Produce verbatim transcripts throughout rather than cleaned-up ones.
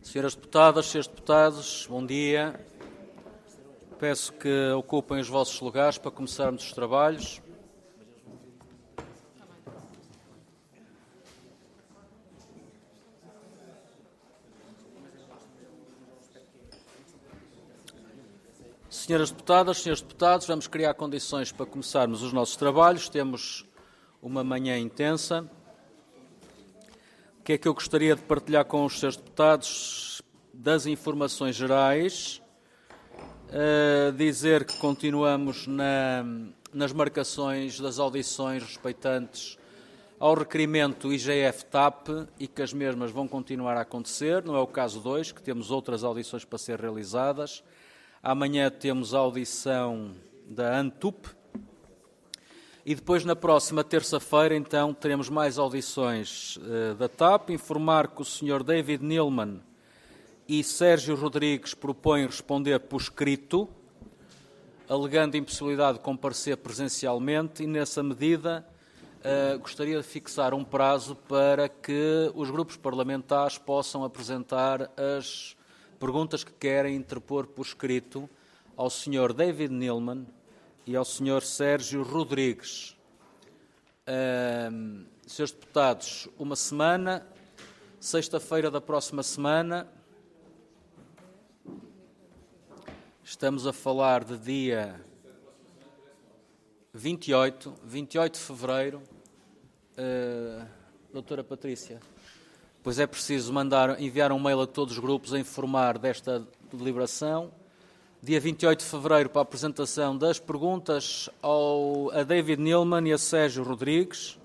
Senhoras deputadas, senhores deputados, bom dia. Peço que ocupem os vossos lugares para começarmos os trabalhos. Senhoras deputadas, senhores deputados, vamos criar condições para começarmos os nossos trabalhos. Temos uma manhã intensa. O que é que eu gostaria de partilhar com os senhores deputados das informações gerais? Uh, dizer que continuamos na, nas marcações das audições respeitantes ao requerimento I G F-T A P e que as mesmas vão continuar a acontecer. Não é o caso dois, que temos outras audições para ser realizadas. Amanhã temos a audição da ANTUP e depois, na próxima terça-feira, então, teremos mais audições uh, da T A P. Informar que o senhor David Neilman e Sérgio Rodrigues propõem responder por escrito, alegando impossibilidade de comparecer presencialmente e, nessa medida, uh, gostaria de fixar um prazo para que os grupos parlamentares possam apresentar as perguntas que querem interpor por escrito ao senhor David Neilman e ao senhor Sérgio Rodrigues. Uh, senhores deputados, uma semana, sexta-feira da próxima semana, estamos a falar de dia vinte e oito, vinte e oito de fevereiro. Uh, doutora Patrícia, pois é preciso mandar, enviar um mail a todos os grupos a informar desta deliberação. Dia vinte e oito de fevereiro para a apresentação das perguntas ao, a David Neilman e a Sérgio Rodrigues.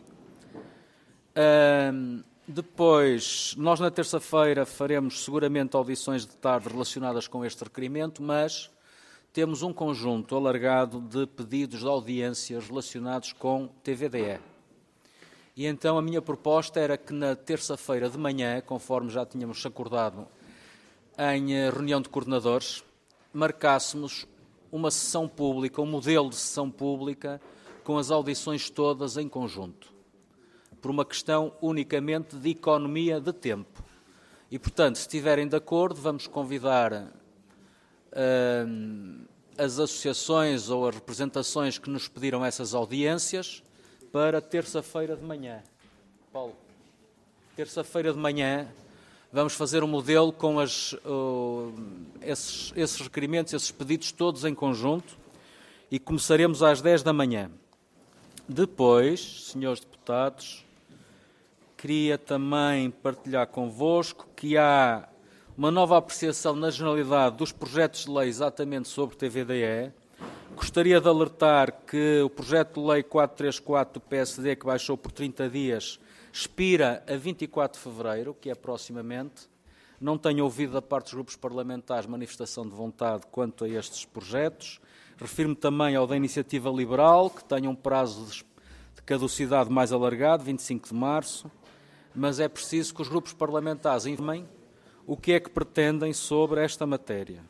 Uh, depois, nós na terça-feira faremos seguramente audições de tarde relacionadas com este requerimento, mas temos um conjunto alargado de pedidos de audiências relacionados com T V D E. E então a minha proposta era que na terça-feira de manhã, conforme já tínhamos acordado em reunião de coordenadores, marcássemos uma sessão pública, um modelo de sessão pública com as audições todas em conjunto, por uma questão unicamente de economia de tempo. E, portanto, se estiverem de acordo, vamos convidar uh, as associações ou as representações que nos pediram essas audiências para terça-feira de manhã. Paulo, terça-feira de manhã vamos fazer um modelo com as, uh, esses, esses requerimentos, esses pedidos todos em conjunto e começaremos às dez da manhã. Depois, senhores deputados, queria também partilhar convosco que há uma nova apreciação na generalidade dos projetos de lei exatamente sobre T V D E. Gostaria de alertar que o projeto de lei quatrocentos e trinta e quatro do P S D, que baixou por trinta dias, expira a vinte e quatro de fevereiro, que é proximamente. Não tenho ouvido da parte dos grupos parlamentares manifestação de vontade quanto a estes projetos. Refiro-me também ao da Iniciativa Liberal, que tem um prazo de caducidade mais alargado, vinte e cinco de março, mas é preciso que os grupos parlamentares informem o que é que pretendem sobre esta matéria.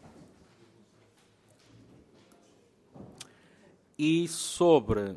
E sobre...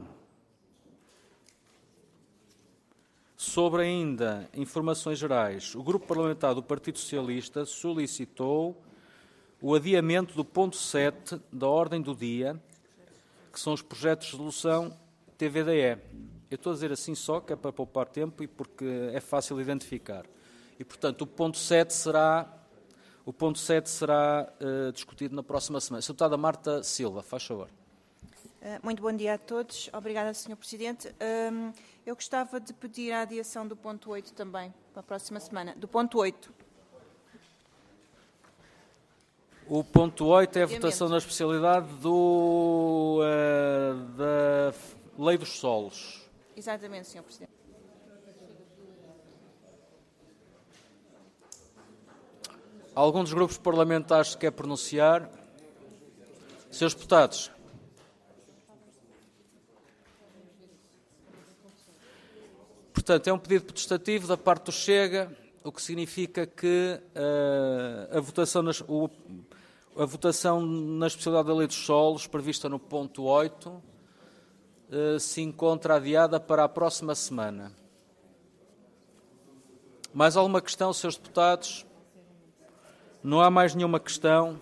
Sobre ainda informações gerais, o Grupo Parlamentar do Partido Socialista solicitou o adiamento do ponto sete da ordem do dia, que são os projetos de resolução T V D E. Eu estou a dizer assim só, que é para poupar tempo e porque é fácil identificar. E, portanto, o ponto sete será, o ponto sete será uh, discutido na próxima semana. Senhora Deputada Marta Silva, faz favor. Muito bom dia a todos. Obrigada, senhor Presidente. Eu gostava de pedir a adiação do ponto oito também, para a próxima semana. Do ponto oito. O ponto oito é a votação na especialidade do, uh, da Lei dos Solos. Exatamente, senhor Presidente. Algum dos grupos parlamentares se quer pronunciar? Senhores deputados. Portanto, é um pedido protestativo da parte do Chega, o que significa que uh, a, votação nas, o, a votação na especialidade da Lei dos Solos, prevista no ponto oito, uh, se encontra adiada para a próxima semana. Mais alguma questão, senhores deputados? Não há mais nenhuma questão.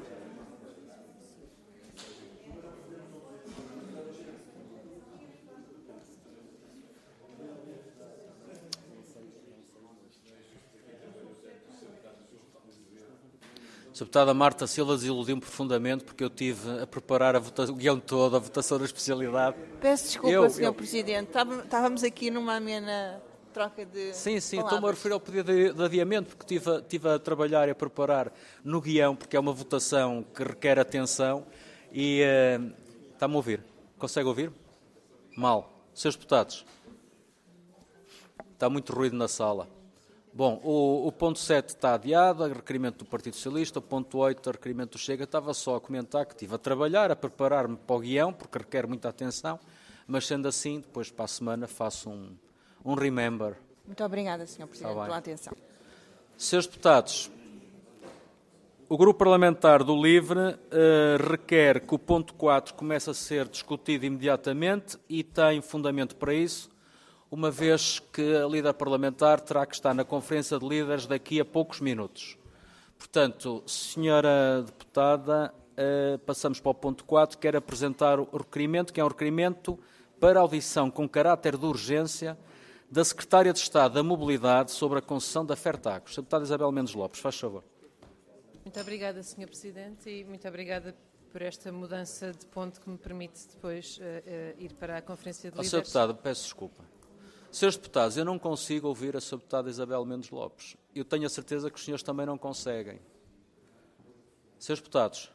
A deputada Marta Silva desiludiu-me profundamente porque eu tive a preparar a votação, o guião todo, a votação da especialidade. Peço desculpa, eu, senhor eu... Presidente. Estávamos aqui numa amena troca de Sim, sim, palavras. estou-me a referir ao pedido de, de adiamento, porque estive, estive a trabalhar e a preparar no guião, porque é uma votação que requer atenção e uh, está-me a ouvir. Consegue ouvir? Mal. Senhores deputados, está muito ruído na sala. Bom, o, o ponto sete está adiado, a requerimento do Partido Socialista, o ponto oito, a requerimento do Chega. Estava só a comentar que estive a trabalhar, a preparar-me para o guião, porque requer muita atenção, mas sendo assim, depois para a semana faço um, um remember. Muito obrigada, senhor Presidente, pela atenção. Senhores deputados, o Grupo Parlamentar do LIVRE eh, requer que o ponto quatro comece a ser discutido imediatamente e tem fundamento para isso, uma vez que a líder parlamentar terá que estar na Conferência de Líderes daqui a poucos minutos. Portanto, senhora deputada, eh, passamos para o ponto quatro, quero apresentar o requerimento, que é um requerimento para audição com caráter de urgência da Secretária de Estado da Mobilidade sobre a concessão da Fertagos. Senhora deputada Isabel Mendes Lopes, faz favor. Muito obrigada, senhor Presidente, e muito obrigada por esta mudança de ponto que me permite depois uh, uh, ir para a Conferência de Líderes. Senhora deputada, peço desculpa. Senhores deputados, eu não consigo ouvir a senhora deputada Isabel Mendes Lopes. Eu tenho a certeza que os senhores também não conseguem. Senhores deputados.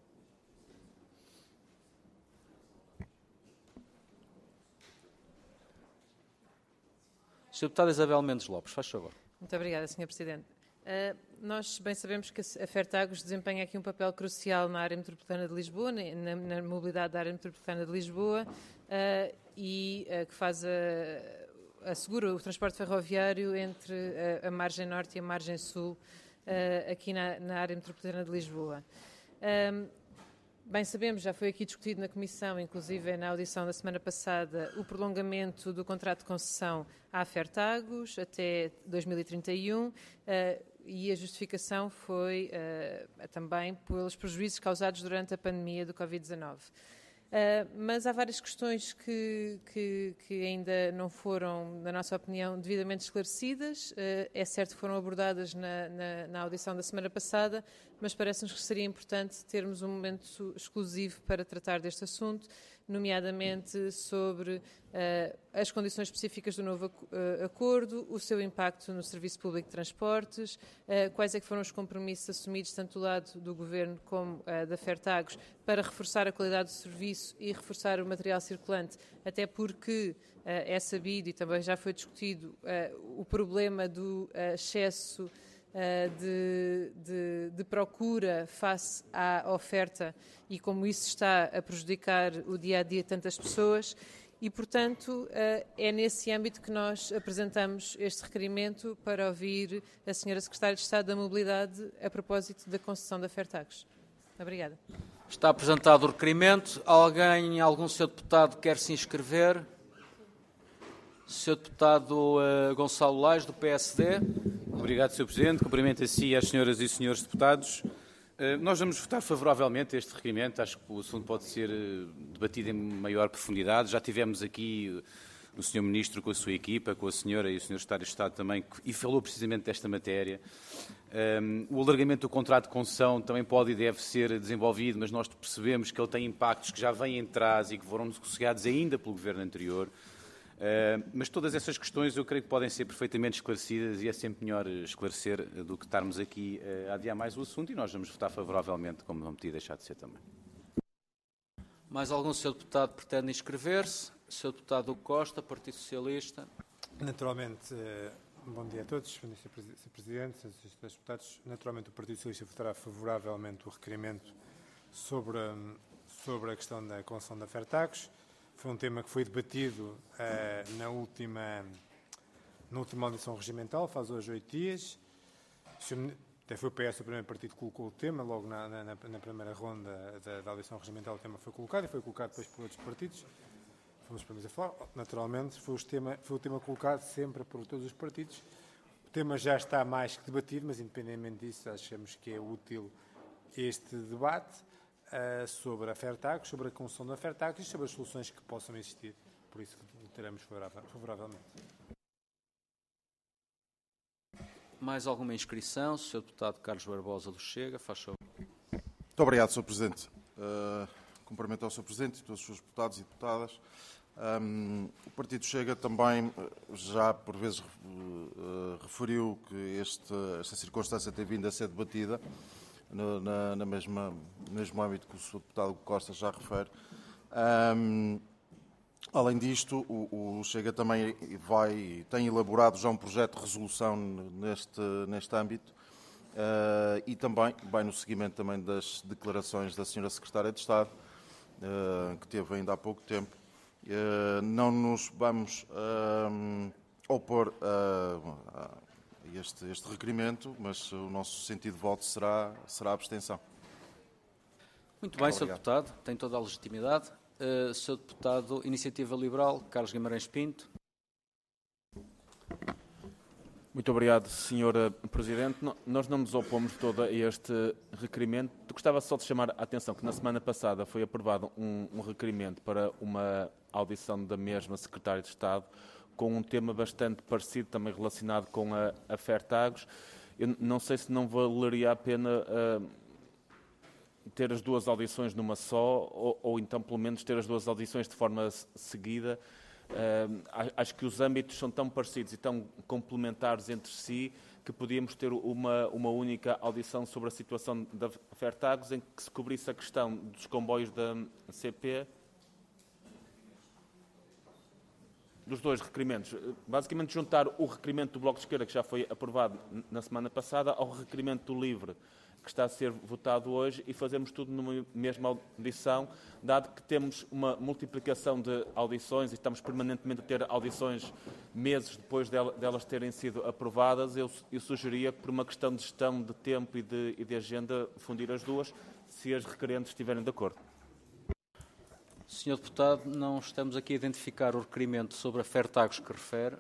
senhora deputada Isabel Mendes Lopes, faz favor. Muito obrigada, senhor Presidente. Uh, nós bem sabemos que a Fertagos desempenha aqui um papel crucial na área metropolitana de Lisboa, na, na mobilidade da área metropolitana de Lisboa, uh, e uh, que faz a, assegura o transporte ferroviário entre a, a margem norte e a margem sul, uh, aqui na, na área metropolitana de Lisboa. Um, Bem sabemos, já foi aqui discutido na Comissão, inclusive na audição da semana passada, o prolongamento do contrato de concessão à Fertagos até dois mil e trinta e um, uh, e a justificação foi uh, também pelos prejuízos causados durante a pandemia do covid dezanove. Uh, mas há várias questões que, que, que ainda não foram, na nossa opinião, devidamente esclarecidas. Uh, é certo que foram abordadas na, na, na audição da semana passada, mas parece-nos que seria importante termos um momento exclusivo para tratar deste assunto, nomeadamente sobre uh, as condições específicas do novo uh, acordo, o seu impacto no Serviço Público de Transportes, uh, quais é que foram os compromissos assumidos tanto do lado do Governo como uh, da Fertagos para reforçar a qualidade do serviço e reforçar o material circulante, até porque uh, é sabido e também já foi discutido uh, o problema do uh, excesso De, de, de procura face à oferta e como isso está a prejudicar o dia-a-dia de tantas pessoas e, portanto, é nesse âmbito que nós apresentamos este requerimento para ouvir a senhora Secretária de Estado da Mobilidade a propósito da concessão da Fertagos. Obrigada. Está apresentado o requerimento. Alguém, algum senhor deputado quer se inscrever? senhor Deputado uh, Gonçalo Lage, do P S D. Obrigado, senhor Presidente. Cumprimento a si e às senhoras e senhores deputados. Uh, nós vamos votar favoravelmente a este requerimento. Acho que o assunto pode ser uh, debatido em maior profundidade. Já tivemos aqui uh, o senhor Ministro com a sua equipa, com a senhora e o senhor Secretário de Estado também, e falou precisamente desta matéria. Um, o alargamento do contrato de concessão também pode e deve ser desenvolvido, mas nós percebemos que ele tem impactos que já vêm em trás e que foram negociados ainda pelo Governo anterior. Uh, mas todas essas questões eu creio que podem ser perfeitamente esclarecidas e é sempre melhor esclarecer do que estarmos aqui uh, a adiar mais o assunto e nós vamos votar favoravelmente, como não podia deixar de ser também. Mais algum senhor deputado pretende inscrever-se? senhor Deputado Hugo Costa, Partido Socialista. Naturalmente, uh, bom dia a todos, bom dia, senhor Presidente, senhores deputados. Naturalmente o Partido Socialista votará favoravelmente o requerimento sobre, um, sobre a questão da concessão da Fertagos. Foi um tema que foi debatido uh, na, última, na última audição regimental, faz hoje oito dias. Até foi o P S o primeiro partido que colocou o tema, logo na, na, na primeira ronda da, da audição regimental o tema foi colocado e foi colocado depois por outros partidos. Fomos os primeiros a falar. Naturalmente, foi o, tema, foi o tema colocado sempre por todos os partidos. tema já está mais que debatido, mas independentemente disso, achamos que é útil este debate uh, sobre a Fertagos, sobre a concessão da Fertagos e sobre as soluções que possam existir. Por isso teremos favoravelmente. Mais alguma inscrição? senhor Deputado Carlos Barbosa do Chega, faz favor. Muito obrigado, senhor Presidente. Uh, cumprimento ao senhor Presidente e todos os seus deputados e deputadas. Um, o Partido Chega também já, por vezes, uh, referiu que este, esta circunstância tem vindo a ser debatida no, na, na mesma, no mesmo âmbito que o senhor Deputado Costa já refere. Um, além disto, o, o Chega também vai, tem elaborado já um projeto de resolução neste, neste âmbito uh, e também vai no seguimento também das declarações da senhora Secretária de Estado, uh, que teve ainda há pouco tempo. Uh, não nos vamos uh, opor a, a este, este requerimento, mas o nosso sentido de voto será, será a abstenção. Muito bem, senhor Deputado, tem toda a legitimidade. Uh, senhor Deputado, Iniciativa Liberal, Carlos Guimarães Pinto. Muito obrigado, senhor Presidente. Nós não nos opomos todo a este requerimento. Gostava só de chamar a atenção que na semana passada foi aprovado um, um requerimento para uma audição da mesma Secretária de Estado com um tema bastante parecido, também relacionado com a, a Fertagos. Eu não sei se não valeria a pena uh, ter as duas audições numa só ou, ou então, pelo menos, ter as duas audições de forma seguida. Uh, acho que os âmbitos são tão parecidos e tão complementares entre si que podíamos ter uma, uma única audição sobre a situação da Fertagos em que se cobrisse a questão dos comboios da C P, dos dois requerimentos. Basicamente juntar o requerimento do Bloco de Esquerda, que já foi aprovado na semana passada, ao requerimento do LIVRE, que está a ser votado hoje, e fazermos tudo numa mesma audição, dado que temos uma multiplicação de audições e estamos permanentemente a ter audições meses depois delas terem sido aprovadas. Eu, eu sugeria que, por uma questão de gestão de tempo e de, e de agenda, fundir as duas, se as requerentes estiverem de acordo. senhor Deputado, não estamos aqui a identificar o requerimento sobre a Fertagos que refere.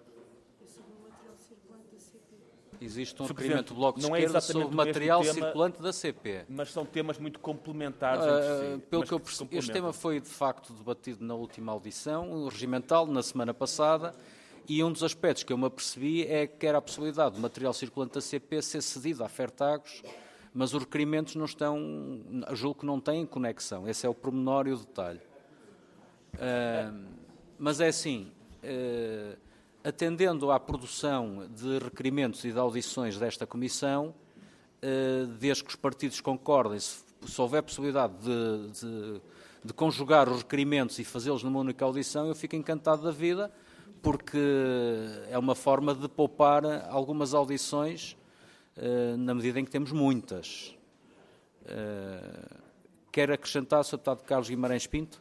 Existe um requerimento do Bloco de Esquerda sobre material circulante da C P. Mas são temas muito complementares uh, entre si. Pelo que eu percebi, este tema foi, de facto, debatido na última audição, o regimental, na semana passada, e um dos aspectos que eu me apercebi é que era a possibilidade do material circulante da C P ser cedido à Fertagos, mas os requerimentos não estão, julgo que não têm conexão. Esse é o pormenor e o detalhe. Uh, mas é assim... Uh, Atendendo à produção de requerimentos e de audições desta Comissão, desde que os partidos concordem, se, se houver possibilidade de, de, de conjugar os requerimentos e fazê-los numa única audição, eu fico encantado da vida, porque é uma forma de poupar algumas audições, na medida em que temos muitas. Quer acrescentar, senhor Deputado Carlos Guimarães Pinto?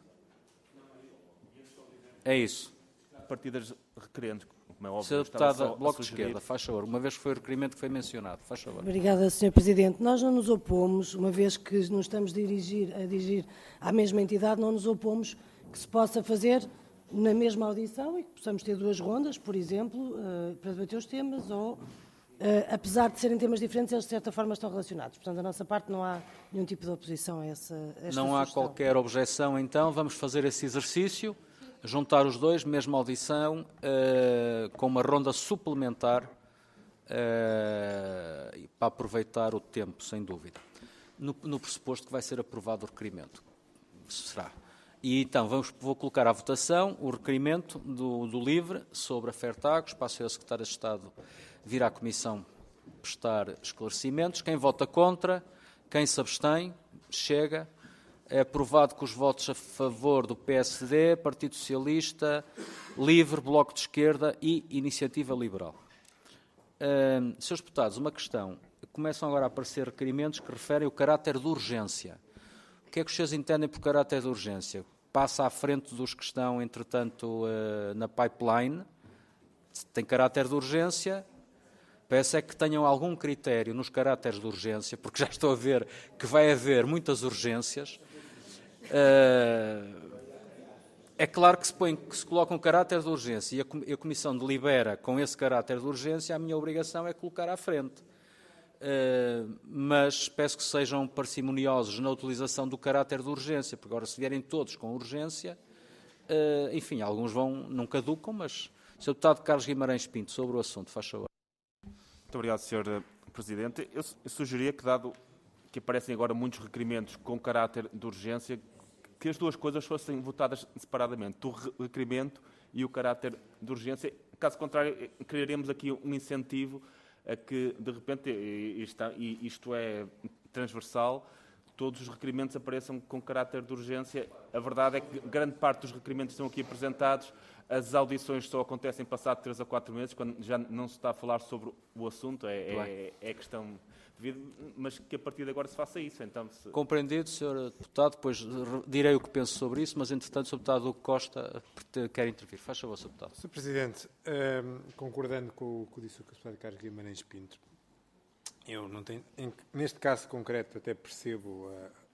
É isso. Partidas requerentes, como é óbvio. senhor Deputado, Bloco de Esquerda, faz favor, uma vez que foi o requerimento que foi mencionado, faz favor. Obrigada, senhor Presidente. Nós não nos opomos, uma vez que nos estamos a dirigir, a dirigir à mesma entidade, não nos opomos que se possa fazer na mesma audição e que possamos ter duas rondas, por exemplo, uh, para debater os temas, ou, uh, apesar de serem temas diferentes, eles de certa forma estão relacionados. Portanto, da nossa parte não há nenhum tipo de oposição a essa a esta Não há sugestão. qualquer objeção, então, vamos fazer esse exercício. Juntar os dois, mesma audição, uh, com uma ronda suplementar uh, para aproveitar o tempo, sem dúvida. No, no pressuposto que vai ser aprovado o requerimento. Será. E então vamos, vou colocar à votação o requerimento do, do LIVRE sobre a Fertagos, para a senhora Secretária de Estado vir à Comissão prestar esclarecimentos. Quem vota contra, quem se abstém, chega. É aprovado com os votos a favor do P S D, Partido Socialista, LIVRE, Bloco de Esquerda e Iniciativa Liberal. Uh, senhores deputados, uma questão. Começam agora a aparecer requerimentos que referem o caráter de urgência. O que é que os senhores entendem por caráter de urgência? Passa à frente dos que estão, entretanto, uh, na pipeline. Tem caráter de urgência. Parece é que tenham algum critério nos caráteres de urgência, porque já estou a ver que vai haver muitas urgências. Uh, É claro que se, põe, que se coloca um caráter de urgência e a Comissão delibera com esse caráter de urgência, a minha obrigação é colocar à frente. Uh, mas peço que sejam parcimoniosos na utilização do caráter de urgência, porque agora se vierem todos com urgência, uh, enfim, alguns vão, não caducam, mas senhor Deputado Carlos Guimarães Pinto, sobre o assunto, faz favor. Muito obrigado, senhor Presidente. Eu, eu sugeria que, dado que aparecem agora muitos requerimentos com caráter de urgência, que as duas coisas fossem votadas separadamente, o requerimento e o caráter de urgência. Caso contrário, criaremos aqui um incentivo a que, de repente, e isto é transversal, todos os requerimentos apareçam com caráter de urgência. A verdade é que grande parte dos requerimentos que estão aqui apresentados, as audições só acontecem passado três a quatro meses, quando já não se está a falar sobre o assunto, é, é, é questão devido, mas que a partir de agora se faça isso. Então, se... Compreendido, senhor Deputado, depois direi o que penso sobre isso, mas entretanto, senhor Deputado Hugo Costa quer intervir. Faz favor, senhor Deputado. senhor Presidente, um, concordando com o que disse o senhor Carlos Guimarães Pinto, eu não tenho, em, neste caso concreto até percebo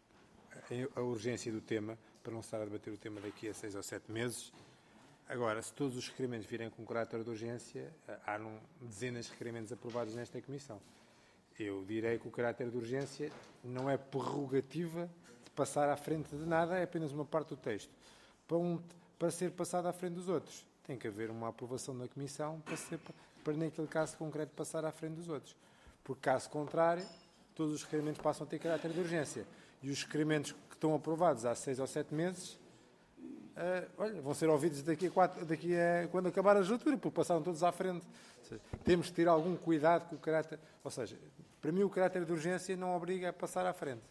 a, a, a urgência do tema, para não estar a debater o tema daqui a seis ou sete meses. Agora, se todos os requerimentos virem com caráter de urgência, há num, dezenas de requerimentos aprovados nesta Comissão. Eu direi que o caráter de urgência não é prerrogativa de passar à frente de nada, é apenas uma parte do texto. Para, um, para ser passado à frente dos outros, tem que haver uma aprovação da Comissão para, ser, para naquele caso concreto, passar à frente dos outros. Porque, caso contrário, todos os requerimentos passam a ter caráter de urgência. E os requerimentos que estão aprovados há seis ou sete meses, uh, olha, vão ser ouvidos daqui a, quatro, daqui a quando acabar a legislatura, porque passaram todos à frente. Ou seja, temos de ter algum cuidado com o caráter... Ou seja, para mim o caráter de urgência não obriga a passar à frente.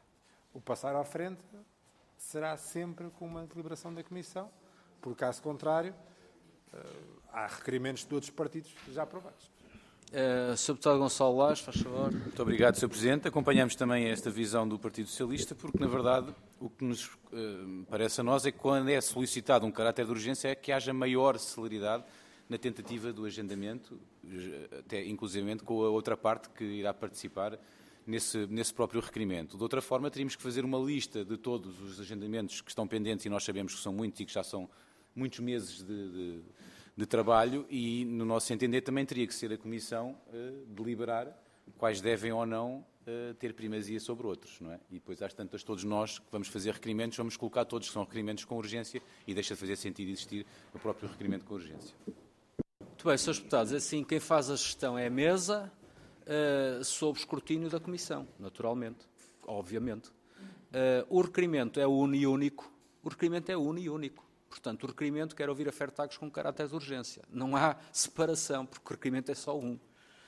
O passar à frente será sempre com uma deliberação da Comissão, por caso contrário, uh, há requerimentos de outros partidos já aprovados. Uh, senhor Deputado Gonçalo Lage, faz favor. Muito obrigado, senhor Presidente. Acompanhamos também esta visão do Partido Socialista, porque, na verdade, o que nos uh, parece a nós é que, quando é solicitado um caráter de urgência, é que haja maior celeridade na tentativa do agendamento, até inclusivamente com a outra parte que irá participar nesse, nesse próprio requerimento. De outra forma, teríamos que fazer uma lista de todos os agendamentos que estão pendentes, e nós sabemos que são muitos e que já são muitos meses de... de de trabalho e, no nosso entender, também teria que ser a Comissão uh, deliberar quais devem ou não uh, ter primazia sobre outros, não é? E depois, às tantas, todos nós que vamos fazer requerimentos, vamos colocar todos que são requerimentos com urgência e deixa de fazer sentido existir o próprio requerimento com urgência. Muito bem, senhores Deputados, assim, quem faz a gestão é a mesa, uh, sob escrutínio da Comissão, naturalmente, obviamente. Uh, o requerimento é uno e único, o requerimento é uno e único. Portanto, o requerimento quer ouvir a Fertagos com caráter de urgência. Não há separação, porque o requerimento é só um. Uh,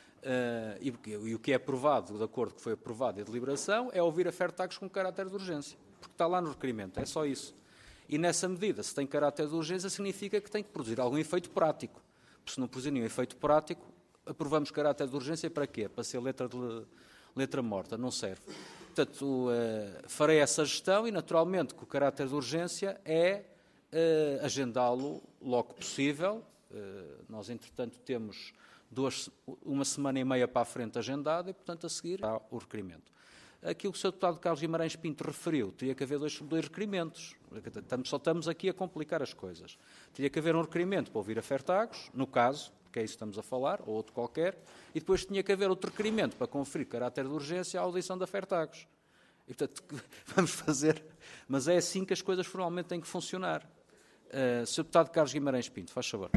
e, e o que é aprovado, de acordo com o que foi aprovado em deliberação, é ouvir a Fertagos com caráter de urgência. Porque está lá no requerimento, é só isso. E nessa medida, se tem caráter de urgência, significa que tem que produzir algum efeito prático. Porque se não produzir nenhum efeito prático, aprovamos caráter de urgência para quê? Para ser letra, de, letra morta, não serve. Portanto, uh, farei essa gestão e, naturalmente, que o caráter de urgência é Uh, agendá-lo logo possível. Uh, nós, entretanto, temos duas, uma semana e meia para a frente agendada e, portanto, a seguir há o requerimento. Aquilo que o senhor Deputado Carlos Guimarães Pinto referiu, teria que haver dois, dois requerimentos. Só estamos aqui a complicar as coisas. Teria que haver um requerimento para ouvir a Fertagos, no caso, que é isso que estamos a falar, ou outro qualquer, e depois tinha que haver outro requerimento para conferir caráter de urgência à audição da Fertagos. E, portanto, vamos fazer... Mas é assim que as coisas formalmente têm que funcionar. Uh, senhor Deputado Carlos Guimarães Pinto, faz favor.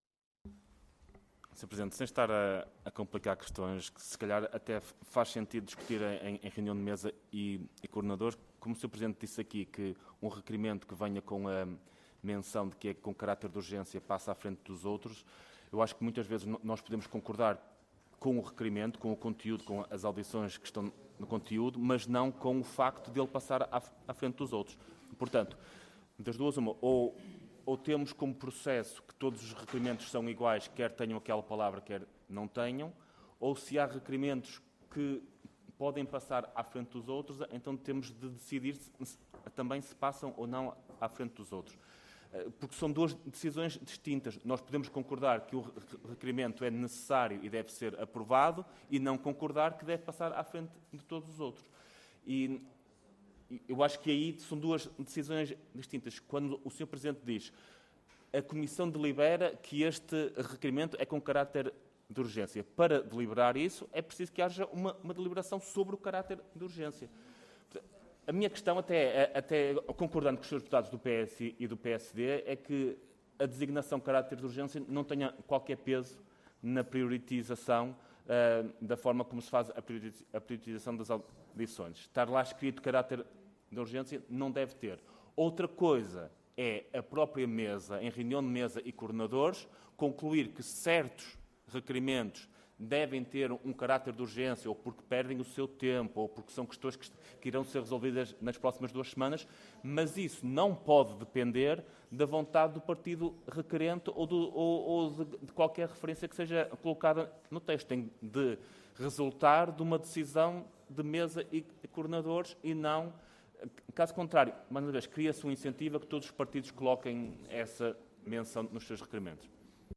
senhor Presidente, sem estar a, a complicar questões que se calhar até faz sentido discutir em, em reunião de mesa e, e coordenadores, como o senhor Presidente disse aqui que um requerimento que venha com a menção de que é com caráter de urgência passa à frente dos outros, eu acho que muitas vezes nós podemos concordar com o requerimento, com o conteúdo, com as audições que estão no conteúdo, mas não com o facto de ele passar à, à frente dos outros. Portanto, das duas, uma, ou, ou temos como processo que todos os requerimentos são iguais, quer tenham aquela palavra, quer não tenham, ou se há requerimentos que podem passar à frente dos outros, então temos de decidir se, também se passam ou não à frente dos outros. Porque são duas decisões distintas. Nós podemos concordar que o requerimento é necessário e deve ser aprovado e não concordar que deve passar à frente de todos os outros. E eu acho que aí são duas decisões distintas. Quando o senhor Presidente diz a Comissão delibera que este requerimento é com caráter de urgência. Para deliberar isso, é preciso que haja uma, uma deliberação sobre o caráter de urgência. A minha questão, até, até concordando com os senhores deputados do P S e do P S D, é que a designação de caráter de urgência não tenha qualquer peso na prioritização uh, da forma como se faz a prioritização das audições. Estar lá escrito caráter de urgência não deve ter. Outra coisa é a própria mesa, em reunião de mesa e coordenadores, concluir que certos requerimentos devem ter um caráter de urgência, ou porque perdem o seu tempo, ou porque são questões que, que irão ser resolvidas nas próximas duas semanas, mas isso não pode depender da vontade do partido requerente ou, do, ou, ou de, de qualquer referência que seja colocada no texto. Tem de resultar de uma decisão de mesa e coordenadores e não, caso contrário, mais uma vez, cria-se um incentivo a que todos os partidos coloquem essa menção nos seus requerimentos.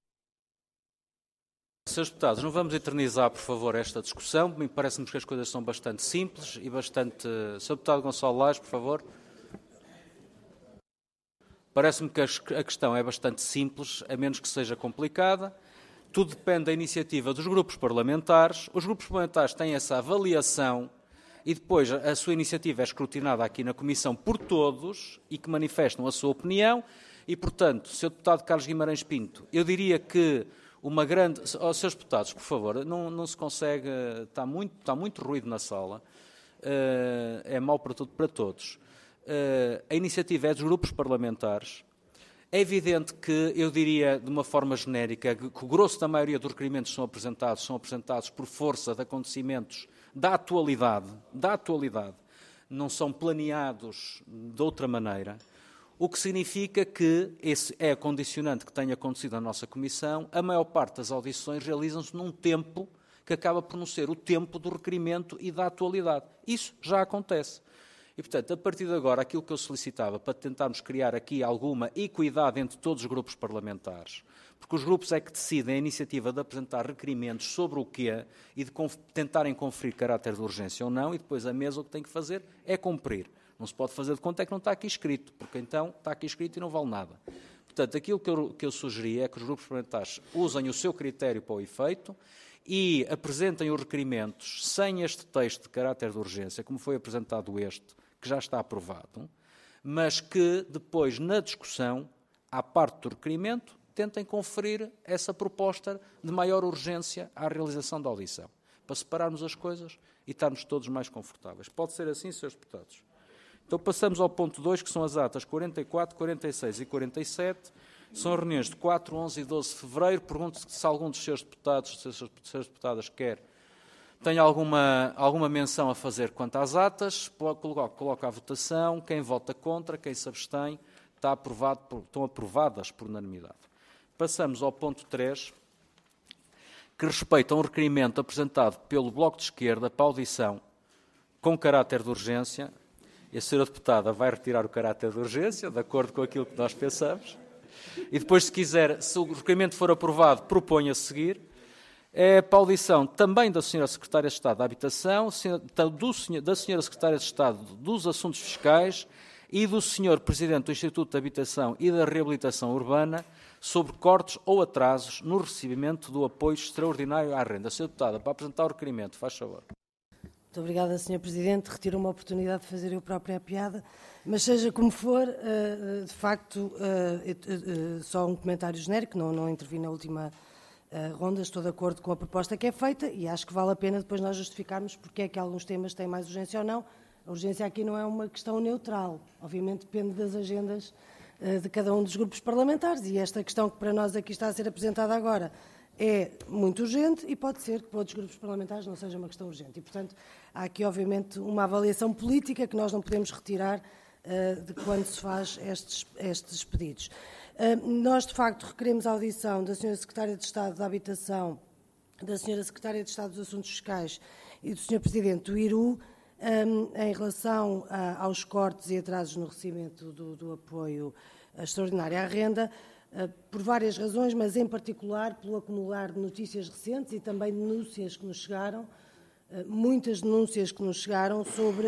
Senhores deputados, não vamos eternizar, por favor, esta discussão. Me parece-me que as coisas são bastante simples e bastante... Senhor Deputado Gonçalo Lage, por favor. Parece-me que a questão é bastante simples, a menos que seja complicada. Tudo depende da iniciativa dos grupos parlamentares. Os grupos parlamentares têm essa avaliação e depois a sua iniciativa é escrutinada aqui na Comissão por todos e que manifestam a sua opinião. E, portanto, senhor Deputado Carlos Guimarães Pinto, eu diria que uma grande... Oh, senhores deputados, por favor, não, não se consegue... Está muito, está muito ruído na sala. Uh, é mau para tudo, para todos. Uh, a iniciativa é dos grupos parlamentares. É evidente que, eu diria, de uma forma genérica, que o grosso da maioria dos requerimentos que são apresentados são apresentados por força de acontecimentos da atualidade, da atualidade, não são planeados de outra maneira. O que significa que, esse é a condicionante que tem acontecido na nossa Comissão, a maior parte das audições realizam-se num tempo que acaba por não ser o tempo do requerimento e da atualidade. Isso já acontece. E, portanto, a partir de agora, aquilo que eu solicitava para tentarmos criar aqui alguma equidade entre todos os grupos parlamentares, porque os grupos é que decidem a iniciativa de apresentar requerimentos sobre o quê e de conf- tentarem conferir caráter de urgência ou não, e depois a mesa o que tem que fazer é cumprir. Não se pode fazer de conta é que não está aqui escrito, porque então está aqui escrito e não vale nada. Portanto, aquilo que eu, que eu sugeri é que os grupos parlamentares usem o seu critério para o efeito e apresentem os requerimentos sem este texto de caráter de urgência, como foi apresentado este, que já está aprovado, mas que depois, na discussão, à parte do requerimento, tentem conferir essa proposta de maior urgência à realização da audição, para separarmos as coisas e estarmos todos mais confortáveis. Pode ser assim, senhores deputados? Então passamos ao ponto dois, que são as atas quarenta e quatro, quarenta e seis e quarenta e sete. São reuniões de quatro, onze e doze de fevereiro. Pergunto se algum dos seus deputados, se as suas deputadas quer, tem alguma, alguma menção a fazer quanto às atas. Coloca à votação. Quem vota contra, quem se abstém, está aprovado por, estão aprovadas por unanimidade. Passamos ao ponto três, que respeita um requerimento apresentado pelo Bloco de Esquerda para audição com caráter de urgência. E a senhora deputada vai retirar o caráter de urgência, de acordo com aquilo que nós pensamos. E depois, se quiser, se o requerimento for aprovado, propõe a seguir. É para a audição também da senhora Secretária de Estado da Habitação, da senhora Secretária de Estado dos Assuntos Fiscais e do senhor Presidente do Instituto de Habitação e da Reabilitação Urbana sobre cortes ou atrasos no recebimento do apoio extraordinário à renda. Senhora Deputada, para apresentar o requerimento, faz favor. Muito obrigada, senhor Presidente. Retiro uma oportunidade de fazer eu própria a piada, mas seja como for, de facto, só um comentário genérico, não, não intervi na última ronda, estou de acordo com a proposta que é feita e acho que vale a pena depois nós justificarmos porque é que alguns temas têm mais urgência ou não. A urgência aqui não é uma questão neutral, obviamente depende das agendas de cada um dos grupos parlamentares e esta questão que para nós aqui está a ser apresentada agora é muito urgente e pode ser que para outros grupos parlamentares não seja uma questão urgente. E, portanto, há aqui, obviamente, uma avaliação política que nós não podemos retirar uh, de quando se faz estes, estes pedidos. Uh, nós, de facto, requeremos a audição da senhora Secretária de Estado da Habitação, da senhora Secretária de Estado dos Assuntos Fiscais e do senhor Presidente do I R U um, em relação a, aos cortes e atrasos no recebimento do, do apoio extraordinário à renda, por várias razões, mas em particular pelo acumular de notícias recentes e também denúncias que nos chegaram, muitas denúncias que nos chegaram sobre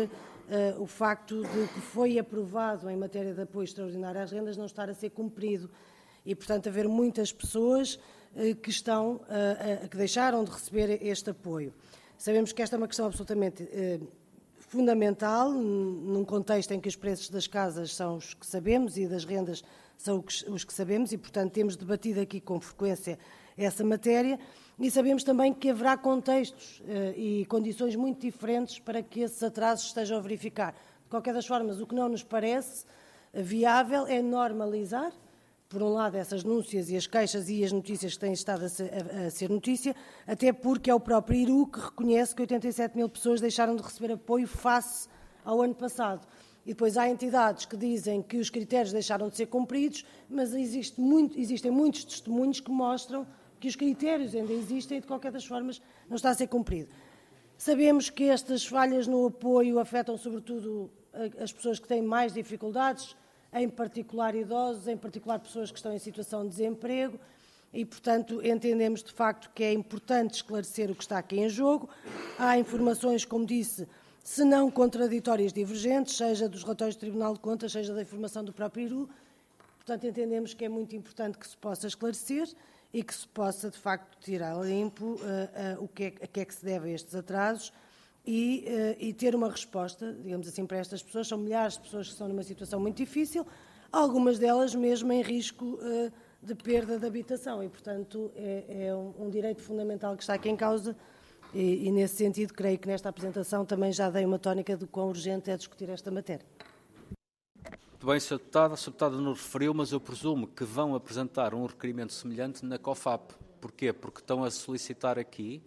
uh, o facto de que foi aprovado em matéria de apoio extraordinário às rendas não estar a ser cumprido e, portanto, haver muitas pessoas uh, que, estão, uh, uh, que deixaram de receber este apoio. Sabemos que esta é uma questão absolutamente uh, fundamental, num contexto em que os preços das casas são os que sabemos e das rendas são os que sabemos e, portanto, temos debatido aqui com frequência essa matéria e sabemos também que haverá contextos uh, e condições muito diferentes para que esses atrasos estejam a verificar. De qualquer das formas, o que não nos parece viável é normalizar, por um lado, essas denúncias e as queixas e as notícias que têm estado a ser, a, a ser notícia, até porque é o próprio I R U que reconhece que oitenta e sete mil pessoas deixaram de receber apoio face ao ano passado. E depois há entidades que dizem que os critérios deixaram de ser cumpridos, mas existe muito, existem muitos testemunhos que mostram que os critérios ainda existem e, de qualquer das formas, não está a ser cumprido. Sabemos que estas falhas no apoio afetam, sobretudo, as pessoas que têm mais dificuldades, em particular idosos, em particular pessoas que estão em situação de desemprego, e, portanto, entendemos, de facto, que é importante esclarecer o que está aqui em jogo. Há informações, como disse, se não contraditórias, divergentes, seja dos relatórios do Tribunal de Contas, seja da informação do próprio I R U. Portanto, entendemos que é muito importante que se possa esclarecer e que se possa, de facto, tirar a limpo uh, uh, o que é, a que é que se deve a estes atrasos e, uh, e ter uma resposta, digamos assim, para estas pessoas. São milhares de pessoas que estão numa situação muito difícil, algumas delas mesmo em risco uh, de perda de habitação e, portanto, é, é um, um direito fundamental que está aqui em causa. E, e, nesse sentido, creio que nesta apresentação também já dei uma tónica de quão urgente é discutir esta matéria. Muito bem, senhora Deputada. A senhora Deputada não referiu, mas eu presumo que vão apresentar um requerimento semelhante na COFAP. Porquê? Porque estão a solicitar aqui,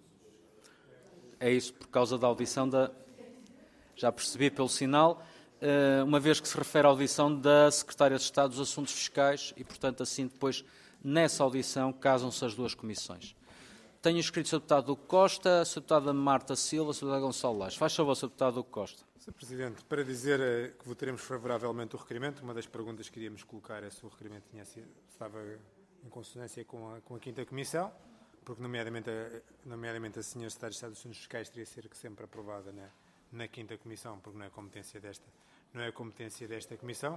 é isso por causa da audição da... Já percebi pelo sinal, uma vez que se refere à audição da Secretária de Estado dos Assuntos Fiscais e, portanto, assim depois, nessa audição, casam-se as duas comissões. Tenho escrito o senhor Deputado Duque Costa, a senhora Deputada Marta Silva, a senhora Deputada Gonçalo Lage. Faz favor, senhor Deputado Duque Costa. senhor Presidente, para dizer que votaremos favoravelmente o requerimento, uma das perguntas que iríamos colocar é se o requerimento tinha sido, estava em consonância com a, com a quinta Comissão, porque, nomeadamente, a, nomeadamente a senhora Secretária de Estado dos Assuntos Fiscais teria de ser sempre aprovada na, na quinta Comissão, porque não é competência desta, não é competência desta Comissão.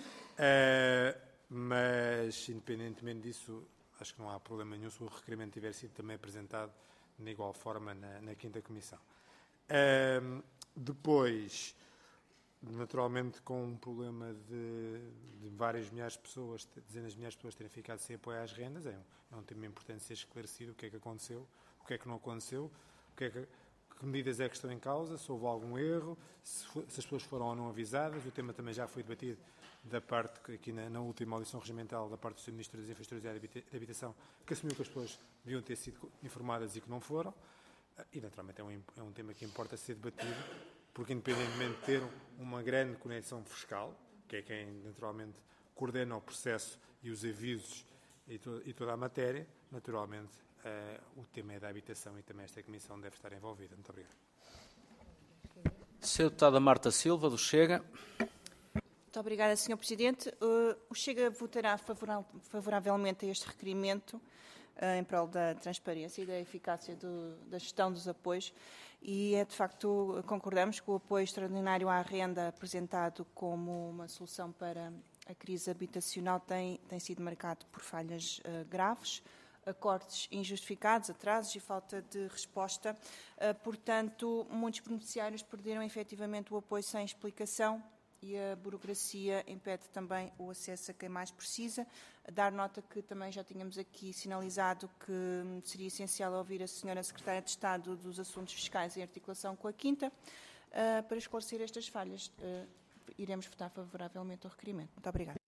Uh, mas, independentemente disso, acho que não há problema nenhum se o requerimento tiver sido também apresentado de igual forma na, na quinta Comissão. Uh, depois, naturalmente, com um problema de, de várias milhares de pessoas, dezenas de milhares de pessoas terem ficado sem apoio às rendas, é um, é um tema importante ser esclarecido o que é que aconteceu, o que é que não aconteceu, o que é que, que medidas é que estão em causa, se houve algum erro, se, for, se as pessoas foram ou não avisadas. O tema também já foi debatido da parte, aqui na, na última audição regimental, da parte do senhor Ministro das Infraestruturas e da Habitação, que assumiu que as pessoas deviam ter sido informadas e que não foram. E, naturalmente, é um, é um tema que importa ser debatido, porque, independentemente de ter uma grande conexão fiscal, que é quem, naturalmente, coordena o processo e os avisos e, to, e toda a matéria, naturalmente, uh, o tema é da habitação e também esta Comissão deve estar envolvida. Muito obrigado. senhora Deputada Marta Silva, do Chega. Muito obrigada, senhor Presidente. Uh, o Chega votará favoravelmente a este requerimento uh, em prol da transparência e da eficácia do, da gestão dos apoios e, é, de facto, concordamos que o apoio extraordinário à renda apresentado como uma solução para a crise habitacional tem, tem sido marcado por falhas uh, graves, cortes injustificados, atrasos e falta de resposta. Uh, portanto, muitos beneficiários perderam efetivamente o apoio sem explicação e a burocracia impede também o acesso a quem mais precisa. Dar nota que também já tínhamos aqui sinalizado que seria essencial ouvir a senhora Secretária de Estado dos Assuntos Fiscais em articulação com a Quinta uh, para esclarecer estas falhas. Uh, iremos votar favoravelmente ao requerimento. Muito obrigada.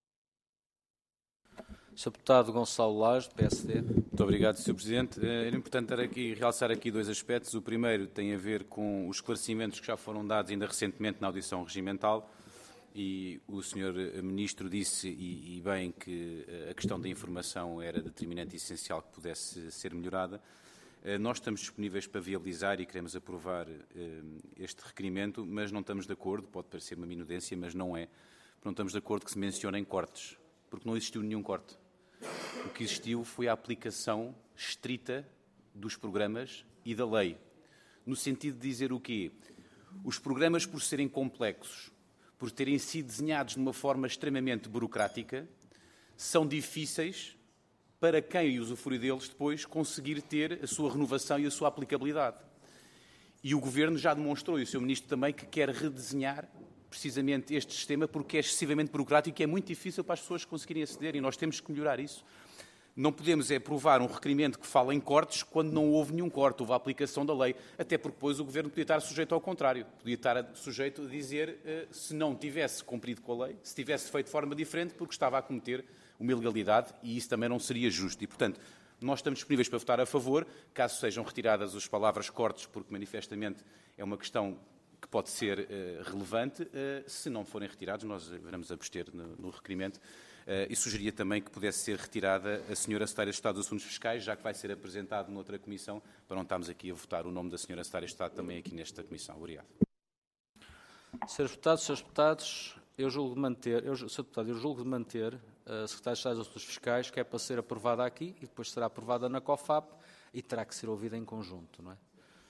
senhor Deputado Gonçalo Lage, P S D. Muito obrigado, senhor Presidente. Era importante dar aqui, realçar aqui dois aspectos. O primeiro tem a ver com os esclarecimentos que já foram dados ainda recentemente na audição regimental e o senhor Ministro disse, e, e bem, que a questão da informação era determinante e essencial que pudesse ser melhorada. Nós estamos disponíveis para viabilizar e queremos aprovar este requerimento, mas não estamos de acordo, pode parecer uma minudência, mas não é, não estamos de acordo que se mencionem cortes, porque não existiu nenhum corte. O que existiu foi a aplicação estrita dos programas e da lei. No sentido de dizer o quê? Os programas, por serem complexos, por terem sido desenhados de uma forma extremamente burocrática, são difíceis para quem usufrui deles depois conseguir ter a sua renovação e a sua aplicabilidade. E o Governo já demonstrou, e o senhor Ministro também, que quer redesenhar precisamente este sistema porque é excessivamente burocrático e é muito difícil para as pessoas conseguirem aceder e nós temos que melhorar isso. Não podemos é aprovar um requerimento que fala em cortes quando não houve nenhum corte, houve a aplicação da lei, até porque depois o Governo podia estar sujeito ao contrário, podia estar sujeito a dizer uh, se não tivesse cumprido com a lei, se tivesse feito de forma diferente porque estava a cometer uma ilegalidade e isso também não seria justo. E, portanto, nós estamos disponíveis para votar a favor, caso sejam retiradas as palavras cortes, porque manifestamente é uma questão que pode ser uh, relevante. Uh, se não forem retirados, nós iremos abster no, no requerimento. Uh, e sugeria também que pudesse ser retirada a senhora Secretária de Estado dos Assuntos Fiscais, já que vai ser apresentado noutra comissão, para não estarmos aqui a votar o nome da senhora Secretária de Estado também aqui nesta comissão. Obrigado. senhores Deputados, senhores Deputados, eu julgo de manter, eu, senhor Deputado, eu julgo de manter a Secretária de Estado dos Assuntos Fiscais, que é para ser aprovada aqui e depois será aprovada na COFAP e terá que ser ouvida em conjunto, não é?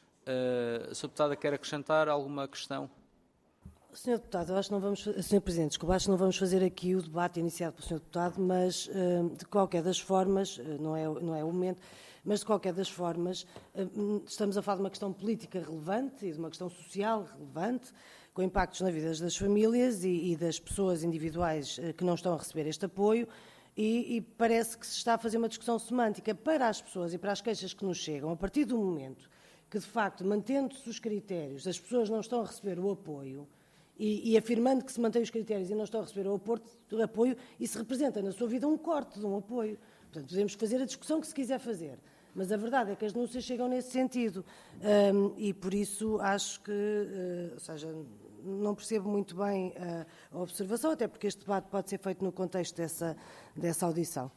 Uh, senhor Deputada, quer acrescentar alguma questão? senhor Deputado, eu acho que não vamos, senhor Presidente, desculpa, acho que não vamos fazer aqui o debate iniciado pelo senhor Deputado, mas de qualquer das formas, não é, não é o momento, mas de qualquer das formas, estamos a falar de uma questão política relevante e de uma questão social relevante, com impactos na vida das famílias e, e das pessoas individuais que não estão a receber este apoio, e, e parece que se está a fazer uma discussão semântica para as pessoas e para as queixas que nos chegam, a partir do momento que, de facto, mantendo-se os critérios, as pessoas não estão a receber o apoio, E, e afirmando que se mantém os critérios e não estão a receber o apoio, isso representa na sua vida um corte de um apoio. Portanto, podemos fazer a discussão que se quiser fazer, mas a verdade é que as denúncias chegam nesse sentido. Um, e por isso acho que, uh, ou seja, não percebo muito bem uh, a observação, até porque este debate pode ser feito no contexto dessa, dessa audição.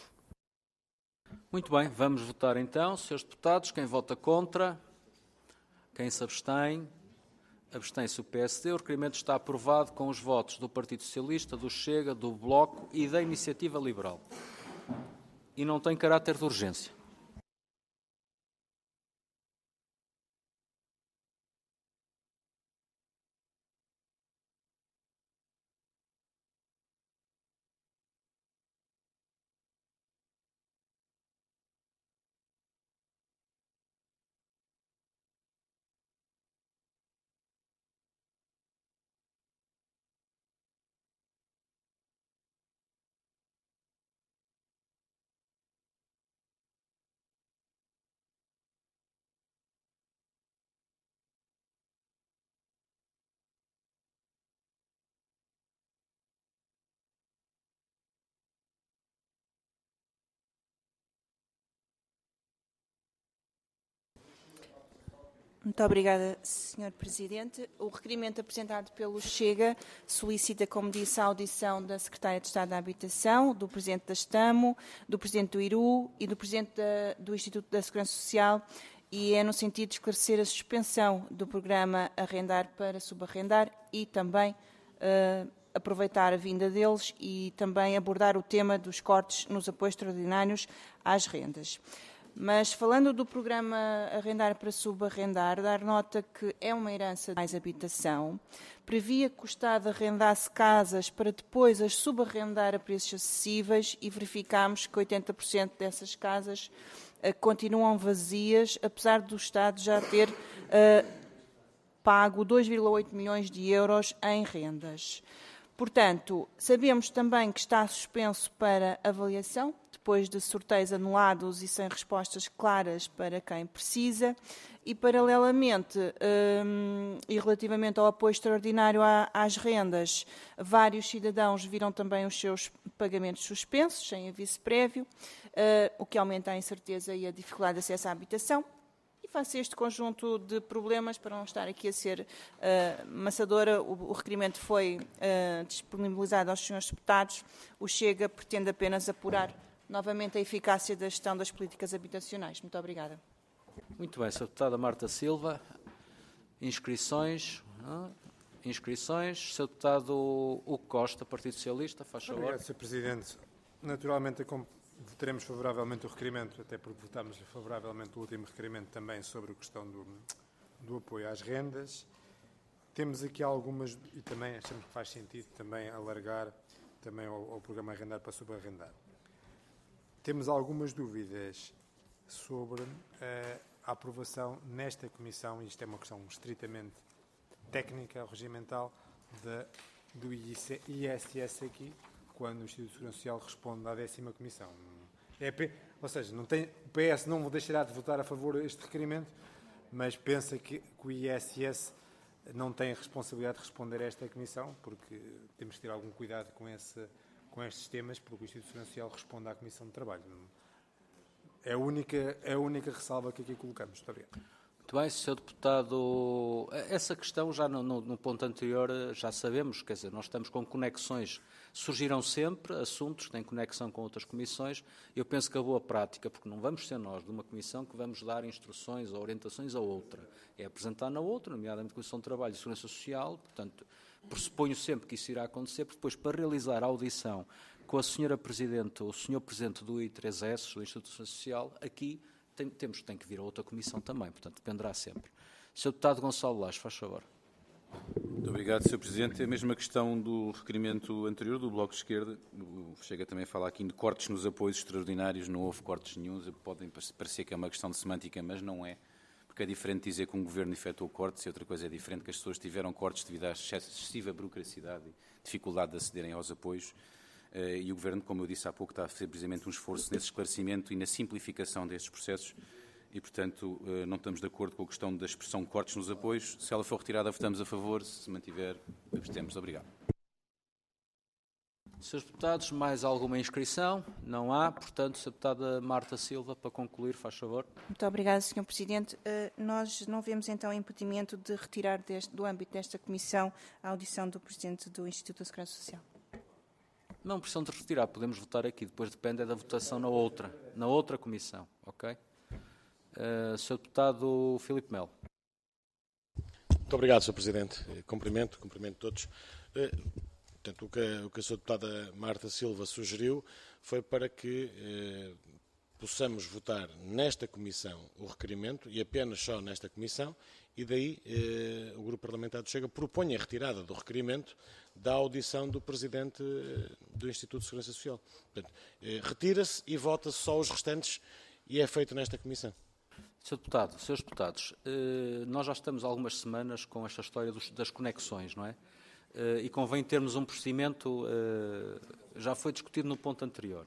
Muito bem, vamos votar então. senhores Deputados, quem vota contra? Quem se abstém? Abstém-se o P S D. O requerimento está aprovado com os votos do Partido Socialista, do Chega, do Bloco e da Iniciativa Liberal. E não tem caráter de urgência. Muito obrigada, senhor Presidente. O requerimento apresentado pelo Chega solicita, como disse, a audição da Secretária de Estado da Habitação, do Presidente da Estamo, do Presidente do I R U e do Presidente da, do Instituto da Segurança Social, e é no sentido de esclarecer a suspensão do programa Arrendar para Subarrendar e também uh, aproveitar a vinda deles e também abordar o tema dos cortes nos apoios extraordinários às rendas. Mas, falando do programa Arrendar para Subarrendar, dar nota que é uma herança de mais habitação, previa que o Estado arrendasse casas para depois as subarrendar a preços acessíveis e verificámos que oitenta por cento dessas casas uh, continuam vazias, apesar do Estado já ter uh, pago dois vírgula oito milhões de euros em rendas. Portanto, sabemos também que está suspenso para avaliação, depois de sorteios anulados e sem respostas claras para quem precisa, e paralelamente hum, e relativamente ao apoio extraordinário às rendas, vários cidadãos viram também os seus pagamentos suspensos, sem aviso prévio, uh, o que aumenta a incerteza e a dificuldade de acesso à habitação. E face a este conjunto de problemas, para não estar aqui a ser uh, maçadora, o, o requerimento foi uh, disponibilizado aos senhores deputados. O Chega pretende apenas apurar novamente a eficácia da gestão das políticas habitacionais. Muito obrigada. Muito bem, senhora Deputada Marta Silva. Inscrições. Não? Inscrições. senhor Deputado Hugo Costa, Partido Socialista, faz favor. Obrigado, senhor Presidente. Naturalmente, votaremos favoravelmente o requerimento, até porque votámos favoravelmente o último requerimento também sobre a questão do, do apoio às rendas. temos aqui algumas, e também achamos que faz sentido também alargar também ao, ao programa arrendar para subarrendar. Temos algumas dúvidas sobre uh, a aprovação nesta comissão, e isto é uma questão estritamente técnica, regimental, de, do I S S aqui, quando o Instituto de Segurança Social responde à décima comissão. É, ou seja, não tem, o P S não deixará de votar a favor deste requerimento, mas pensa que, que o I S S não tem a responsabilidade de responder a esta comissão, porque temos que ter algum cuidado com, esse, com estes temas, porque o Instituto de Segurança Social responde à Comissão de Trabalho. É a única, é a única ressalva que aqui colocamos. Muito obrigado. Muito bem, senhor Deputado. Essa questão já no, no, no ponto anterior já sabemos, quer dizer, nós estamos com conexões, surgiram sempre assuntos que têm conexão com outras comissões. Eu penso que a boa prática, porque não vamos ser nós de uma comissão que vamos dar instruções ou orientações a outra, é apresentar na outra, nomeadamente a Comissão de Trabalho e Segurança Social, portanto, pressuponho sempre que isso irá acontecer, porque depois para realizar a audição com a senhora Presidente ou o senhor Presidente do I três S, do Instituto de Segurança Social, aqui Tem, temos, tem que vir a outra comissão também, portanto, dependerá sempre. senhor Deputado Gonçalo Lages, faz favor. Muito obrigado, senhor Presidente. É a mesma questão do requerimento anterior do Bloco de Esquerda. Chega também a falar aqui de cortes nos apoios extraordinários. Não houve cortes nenhuns. Podem parecer que é uma questão de semântica, mas não é. Porque é diferente dizer que um governo efetuou cortes e outra coisa é diferente que as pessoas tiveram cortes devido à excessiva burocracidade e dificuldade de acederem aos apoios. Uh, e o Governo, como eu disse há pouco, está a fazer precisamente um esforço nesse esclarecimento e na simplificação destes processos e, portanto, uh, não estamos de acordo com a questão da expressão cortes nos apoios. Se ela for retirada, votamos a favor. Se se mantiver, abstemos. Obrigado. senhores Deputados, mais alguma inscrição? Não há. Portanto, senhora Deputada Marta Silva, para concluir, faz favor. Muito obrigada, senhor Presidente. Uh, nós não vemos, então, impedimento de retirar deste, do âmbito desta Comissão a audição do Presidente do Instituto da Segurança Social. Não precisam de retirar, podemos votar aqui, depois depende é da votação na outra, na outra comissão, ok? Uh, senhor Deputado Filipe Melo. Muito obrigado, senhor Presidente. Cumprimento, cumprimento todos. Uh, portanto, o que, o que a senhora Deputada Marta Silva sugeriu foi para que uh, possamos votar nesta comissão o requerimento, e apenas só nesta comissão, e daí eh, o Grupo Parlamentar do Chega propõe a retirada do requerimento da audição do Presidente do Instituto de Segurança Social. Portanto, eh, retira-se e vota-se só os restantes e é feito nesta comissão. senhor Deputado, senhores Deputados, eh, nós já estamos há algumas semanas com esta história dos, das conexões, não é? Eh, e convém termos um procedimento, eh, já foi discutido no ponto anterior.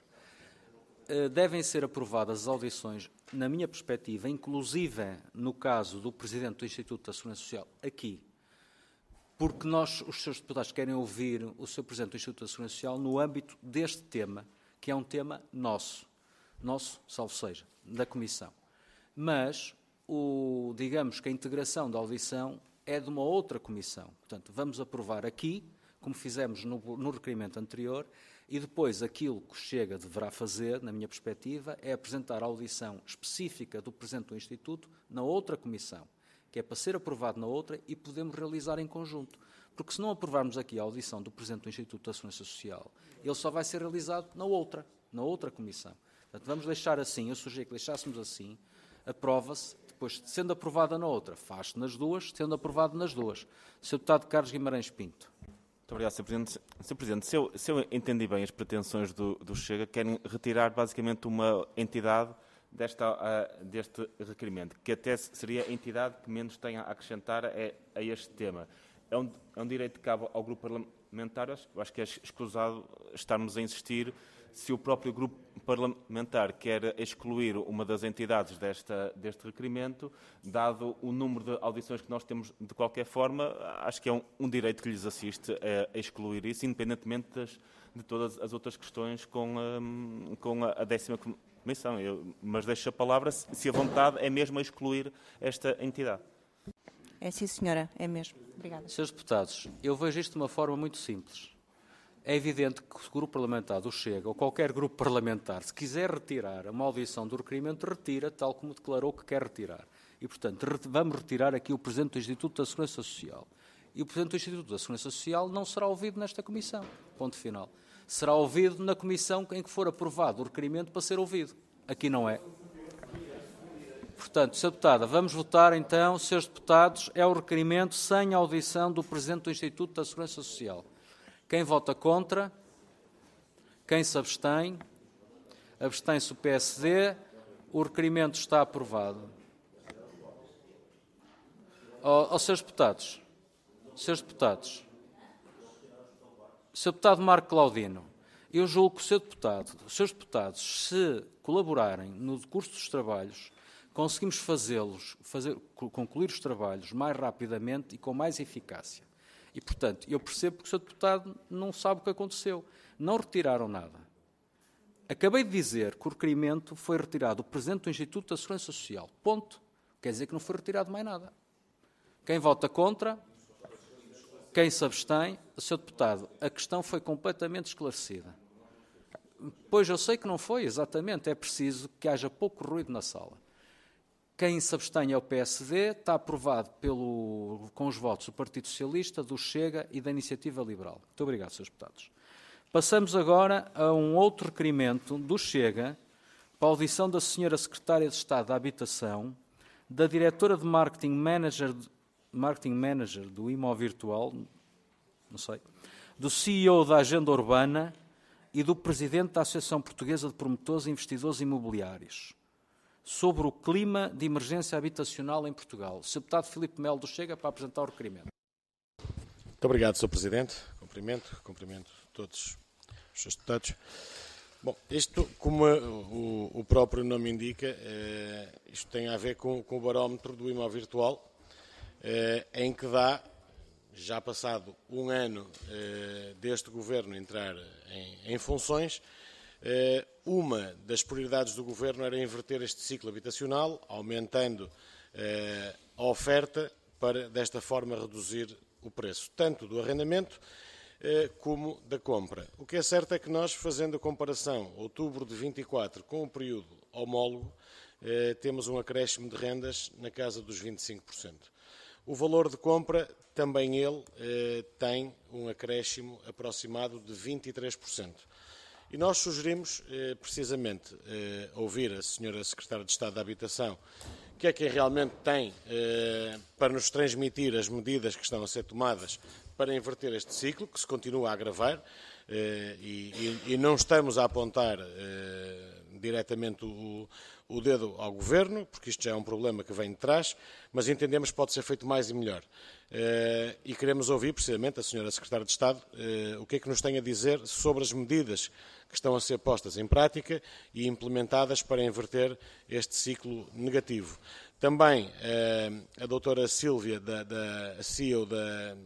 Devem ser aprovadas as audições, na minha perspectiva, inclusive no caso do Presidente do Instituto da Segurança Social, aqui, porque nós, os senhores deputados, querem ouvir o senhor Presidente do Instituto da Segurança Social no âmbito deste tema, que é um tema nosso, nosso, salvo seja, da Comissão. Mas, o, digamos que a integração da audição é de uma outra Comissão. Portanto, vamos aprovar aqui, como fizemos no, no requerimento anterior, e depois aquilo que o Chega deverá fazer, na minha perspectiva, é apresentar a audição específica do Presidente do Instituto na outra comissão, que é para ser aprovado na outra e podemos realizar em conjunto. Porque se não aprovarmos aqui a audição do Presidente do Instituto da Segurança Social, ele só vai ser realizado na outra, na outra comissão. Portanto, vamos deixar assim, eu sugeri que deixássemos assim, aprova-se, depois sendo aprovada na outra, faz-se nas duas, sendo aprovado nas duas. senhor Deputado Carlos Guimarães Pinto. Muito obrigado, senhor Presidente. senhor Presidente, se eu, se eu entendi bem as pretensões do, do Chega, querem retirar basicamente uma entidade desta, uh, deste requerimento, que até seria a entidade que menos tem a acrescentar a, a este tema. É um, é um direito que cabe ao grupo parlamentar. Eu acho que é escusado estarmos a insistir se o próprio grupo parlamentar quer excluir uma das entidades desta, deste requerimento, dado o número de audições que nós temos de qualquer forma, acho que é um, um direito que lhes assiste a, a excluir isso, independentemente das, de todas as outras questões com, um, com a, a décima comissão. Eu, mas deixo a palavra se a vontade é mesmo a excluir esta entidade. É sim, senhora, é mesmo. Obrigada. senhores Deputados, eu vejo isto de uma forma muito simples. É evidente que o grupo parlamentar do Chega, ou qualquer grupo parlamentar, se quiser retirar a maldição do requerimento, retira, tal como declarou que quer retirar. E, portanto, vamos retirar aqui o Presidente do Instituto da Segurança Social. E o Presidente do Instituto da Segurança Social não será ouvido nesta comissão. Ponto final. Será ouvido na comissão em que for aprovado o requerimento para ser ouvido. Aqui não é. Portanto, senhora Deputada, vamos votar então, senhores Deputados, é o requerimento sem audição do Presidente do Instituto da Segurança Social. Quem vota contra? Quem se abstém? Abstém-se o P S D. O requerimento está aprovado. Ó, ó, senhores Deputados, senhores Deputados, senhor Deputado Marco Claudino, eu julgo que o senhor Deputado, os seus Deputados, se colaborarem no decurso dos trabalhos, conseguimos fazê-los, fazer, concluir os trabalhos mais rapidamente e com mais eficácia. E, portanto, eu percebo que o senhor Deputado não sabe o que aconteceu. Não retiraram nada. Acabei de dizer que o requerimento foi retirado do Presidente do Instituto da Segurança Social. Ponto. Quer dizer que não foi retirado mais nada. Quem vota contra? Quem se abstém? senhor Deputado, a questão foi completamente esclarecida. Pois eu sei que não foi, exatamente. É preciso que haja pouco ruído na sala. Quem se abstém é o P S D, está aprovado pelo, com os votos do Partido Socialista, do Chega e da Iniciativa Liberal. Muito obrigado, senhores Deputados. Passamos agora a um outro requerimento do Chega, para a audição da senhora Secretária de Estado da Habitação, da Diretora de Marketing Manager, Marketing Manager do Imo Virtual, não sei, do C E O da Agenda Urbana e do Presidente da Associação Portuguesa de Promotores e Investidores Imobiliários, sobre o clima de emergência habitacional em Portugal. senhor Deputado Filipe Melo do Chega, para apresentar o requerimento. Muito obrigado, senhor Presidente. Cumprimento, cumprimento todos os senhores deputados. Bom, isto, como o, o próprio nome indica, eh, isto tem a ver com, com o barómetro do Imo Virtual, eh, em que dá, já passado um ano eh, deste Governo entrar em, em funções, eh, uma das prioridades do Governo era inverter este ciclo habitacional, aumentando eh, a oferta para, desta forma, reduzir o preço, tanto do arrendamento eh, como da compra. O que é certo é que nós, fazendo a comparação outubro de vinte e quatro com o período homólogo, eh, temos um acréscimo de rendas na casa dos vinte e cinco por cento. O valor de compra, também ele, eh, tem um acréscimo aproximado de vinte e três por cento. E nós sugerimos, eh, precisamente, eh, ouvir a senhora Secretária de Estado da Habitação, que é quem realmente tem eh, para nos transmitir as medidas que estão a ser tomadas para inverter este ciclo, que se continua a agravar, eh, e, e, e não estamos a apontar eh, diretamente o, o dedo ao Governo, porque isto já é um problema que vem de trás, mas entendemos que pode ser feito mais e melhor. Eh, e queremos ouvir, precisamente, a senhora Secretária de Estado, eh, o que é que nos tem a dizer sobre as medidas que estão a ser postas em prática e implementadas para inverter este ciclo negativo. Também eh, a doutora Sílvia, da, da C E O da,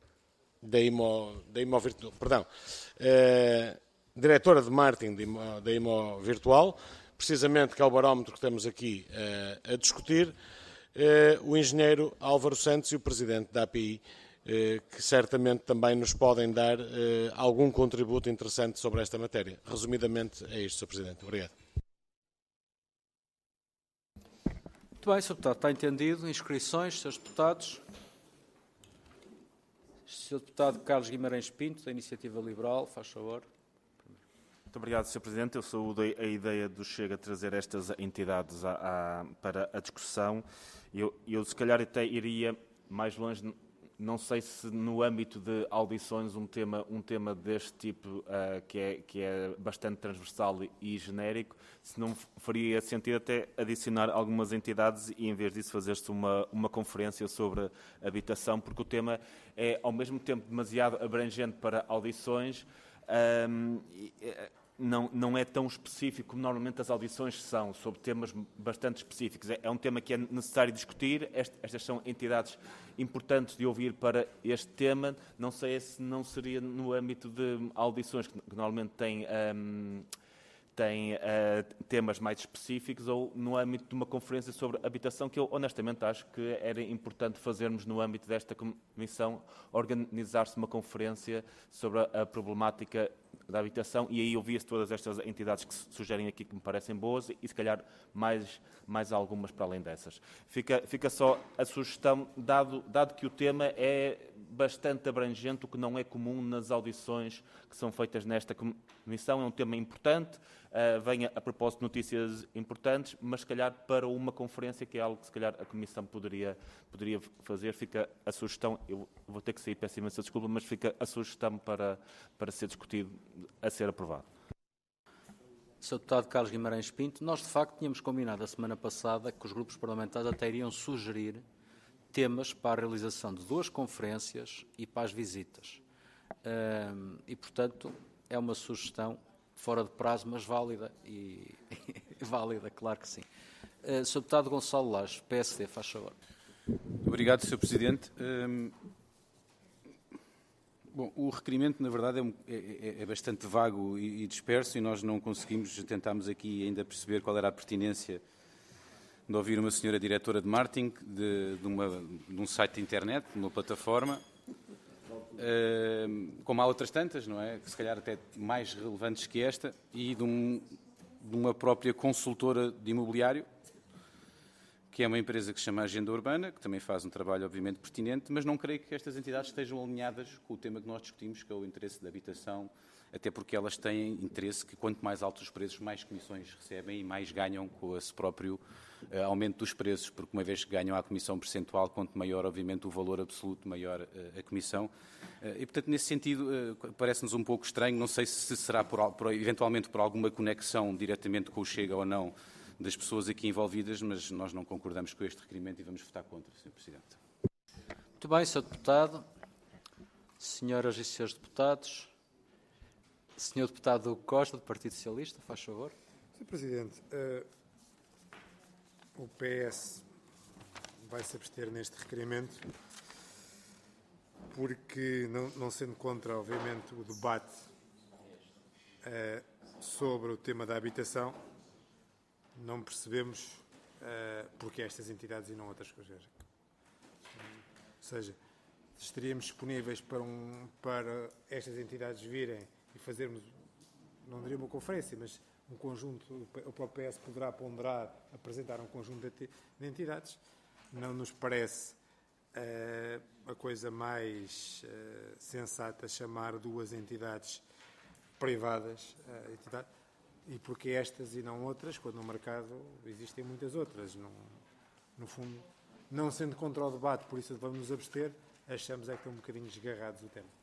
da Imo, da Imo Virtual, perdão, eh, diretora de marketing da Imo, da Imo Virtual, precisamente que é o barómetro que estamos aqui eh, a discutir, eh, o engenheiro Álvaro Santos e o presidente da A P I, que certamente também nos podem dar eh, algum contributo interessante sobre esta matéria. Resumidamente, é isto, senhor Presidente. Obrigado. Muito bem, senhor Deputado. Está entendido. Inscrições, senhores Deputados. senhor Deputado Carlos Guimarães Pinto, da Iniciativa Liberal, faz favor. Muito obrigado, senhor Presidente. Eu saúdo a ideia do Chega trazer estas entidades a, a, para a discussão. Eu, eu, se calhar, até iria mais longe. Não sei se no âmbito de audições um tema, um tema deste tipo, uh, que, é, que é bastante transversal e genérico, se não faria sentido até adicionar algumas entidades e, em vez disso, fazer-se uma, uma conferência sobre habitação, porque o tema é, ao mesmo tempo, demasiado abrangente para audições, um, e, Não, não é tão específico como normalmente as audições são, sobre temas bastante específicos. É, é um tema que é necessário discutir, este, estas são entidades importantes de ouvir para este tema. Não sei se não seria no âmbito de audições, que, que normalmente têm, um, têm uh, temas mais específicos, ou no âmbito de uma conferência sobre habitação, que eu honestamente acho que era importante fazermos no âmbito desta comissão, organizar-se uma conferência sobre a, a problemática da habitação, e aí ouvia-se todas estas entidades que sugerem aqui, que me parecem boas, e se calhar mais, mais algumas para além dessas. Fica, fica só a sugestão, dado, dado que o tema é bastante abrangente, o que não é comum nas audições que são feitas nesta comissão. É um tema importante, uh, vem a, a propósito de notícias importantes, mas se calhar para uma conferência, que é algo que se calhar a Comissão poderia, poderia fazer, fica a sugestão, eu vou ter que sair, peço imensa desculpa, mas fica a sugestão para, para ser discutido, a ser aprovado. senhor Deputado Carlos Guimarães Pinto, nós de facto tínhamos combinado a semana passada que os grupos parlamentares até iriam sugerir temas para a realização de duas conferências e para as visitas. Um, e, portanto, é uma sugestão fora de prazo, mas válida. E válida, claro que sim. Uh, senhor Deputado Gonçalo Lages, P S D, faz favor. Obrigado, senhor Presidente. Um, bom, o requerimento, na verdade, é, um, é, é bastante vago e, e disperso, e nós não conseguimos, tentámos aqui ainda perceber qual era a pertinência de ouvir uma senhora diretora de marketing de, de, uma, de um site de internet, de uma plataforma, uh, como há outras tantas, não é? Que se calhar até mais relevantes que esta, e de, um, de uma própria consultora de imobiliário, que é uma empresa que se chama Agenda Urbana, que também faz um trabalho obviamente pertinente, mas não creio que estas entidades estejam alinhadas com o tema que nós discutimos, que é o interesse da habitação, até porque elas têm interesse que quanto mais altos os preços, mais comissões recebem e mais ganham com esse próprio uh, aumento dos preços, porque uma vez que ganham a comissão percentual, quanto maior obviamente o valor absoluto, maior uh, a comissão. Uh, e portanto, nesse sentido, uh, parece-nos um pouco estranho, não sei se será por, por, eventualmente por alguma conexão diretamente com o Chega ou não das pessoas aqui envolvidas, mas nós não concordamos com este requerimento e vamos votar contra, senhor Presidente. Muito bem, senhor Deputado. Senhoras e senhores deputados. senhor Deputado Costa, do Partido Socialista, faz favor. senhor Presidente, uh, o P S vai se abster neste requerimento porque, não, não sendo contra, obviamente, o debate uh, sobre o tema da habitação, não percebemos uh, porque estas entidades e não outras coisas. Ou seja, estaríamos disponíveis para, um, para estas entidades virem e fazermos, não diria uma conferência, mas um conjunto, o próprio P S poderá ponderar, apresentar um conjunto de entidades. Não nos parece uh, a coisa mais uh, sensata chamar duas entidades privadas, uh, entidade, e porque estas e não outras, quando no mercado existem muitas outras. No, no fundo, não sendo contra o debate, por isso vamos nos abster, achamos é que estão um bocadinho desgarrados o tema.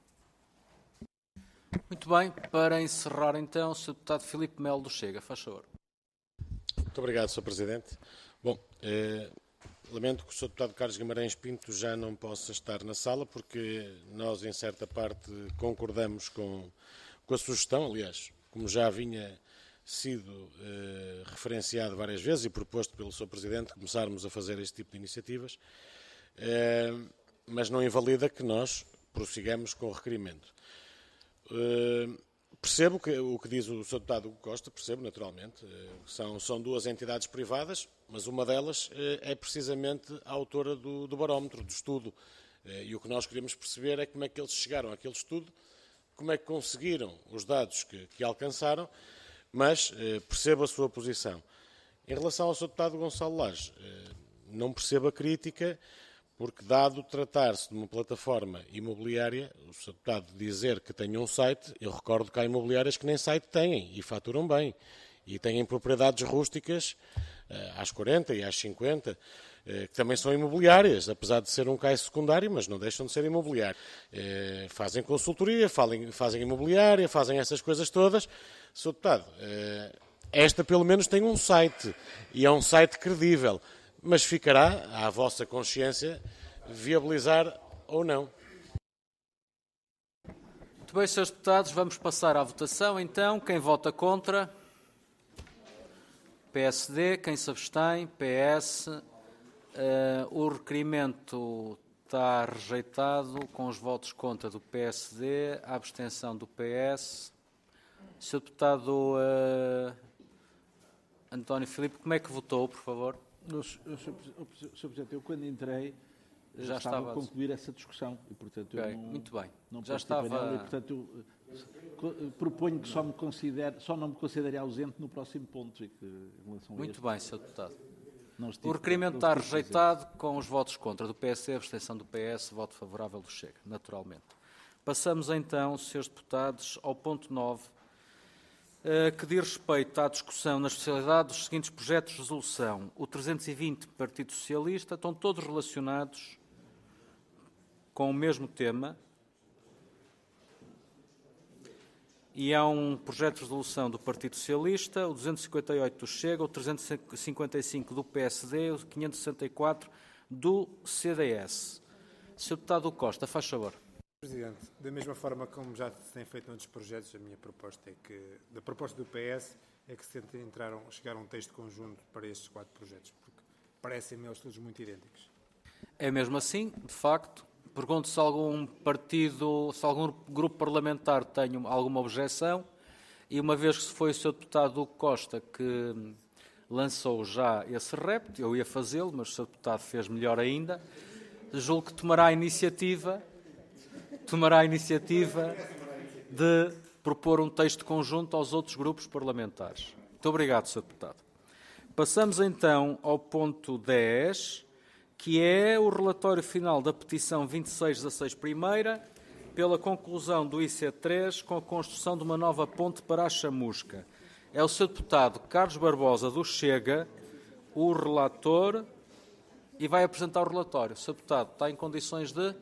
Muito bem, para encerrar então, o senhor Deputado Filipe Melo do Chega, faz favor. Muito obrigado, senhor Presidente. Bom, eh, lamento que o senhor Deputado Carlos Guimarães Pinto já não possa estar na sala, porque nós, em certa parte, concordamos com, com a sugestão, aliás, como já vinha sido eh, referenciado várias vezes e proposto pelo senhor Presidente, começarmos a fazer este tipo de iniciativas, eh, mas não invalida que nós prossigamos com o requerimento. Uh, percebo que, o que diz o senhor Deputado Costa, percebo naturalmente, uh, são, são duas entidades privadas, mas uma delas uh, é precisamente a autora do, do barómetro, do estudo, uh, e o que nós queremos perceber é como é que eles chegaram àquele estudo, como é que conseguiram os dados que, que alcançaram, mas uh, percebo a sua posição. Em relação ao senhor Deputado Gonçalo Lages, uh, não percebo a crítica, porque, dado tratar-se de uma plataforma imobiliária, o senhor Deputado dizer que tem um site, eu recordo que há imobiliárias que nem site têm e faturam bem. E têm propriedades rústicas às quarenta e às cinquenta, que também são imobiliárias, apesar de ser um cais secundário, mas não deixam de ser imobiliárias. Fazem consultoria, fazem imobiliária, fazem essas coisas todas. senhor Deputado, esta pelo menos tem um site, e é um site credível. Mas ficará à vossa consciência viabilizar ou não. Muito bem, senhores deputados, vamos passar à votação. Então, quem vota contra? P S D. Quem se abstém? P S. Uh, o requerimento está rejeitado com os votos contra do P S D, a abstenção do P S. senhor Deputado uh, António Filipe, como é que votou, por favor? senhor Presidente, eu quando entrei já estava, estava a concluir essa discussão e, portanto, okay, eu não, muito bem. não já estava nela, e, portanto, eu proponho que só, me considere, só não me considere ausente no próximo ponto. E que, em relação muito a bem, senhor Deputado. Não estive, O requerimento não está estive rejeitado com os votos contra do P S D, abstenção do P S, voto favorável do Chega, naturalmente. Passamos então, senhores deputados, ao ponto nove, que diz respeito à discussão na especialidade dos seguintes projetos de resolução. O trezentos e vinte, Partido Socialista, estão todos relacionados com o mesmo tema. E há um projeto de resolução do Partido Socialista, o duzentos e cinquenta e oito do Chega, o trezentos e cinquenta e cinco do P S D, o quinhentos e sessenta e quatro do C D S. senhor Deputado Costa, faz favor. Presidente, da mesma forma como já se tem feito noutros projetos, a minha proposta é que, da proposta do P S, é que se tente entrar, chegar a um texto conjunto para estes quatro projetos, porque parecem-me eles todos muito idênticos. É mesmo assim, de facto. Pergunto se algum partido, se algum grupo parlamentar tem alguma objeção, e uma vez que se foi o senhor Deputado Hugo Costa que lançou já esse repto, eu ia fazê-lo, mas o senhor Deputado fez melhor ainda, julgo que tomará a iniciativa... tomará a iniciativa de propor um texto conjunto aos outros grupos parlamentares. Muito obrigado, senhor Deputado. Passamos então ao ponto dez, que é o relatório final da petição vinte e seis dezasseis primeira, pela conclusão do I C três com a construção de uma nova ponte para a Chamusca. É o senhor Deputado Carlos Barbosa do Chega, o relator, e vai apresentar o relatório. senhor Deputado, está em condições de...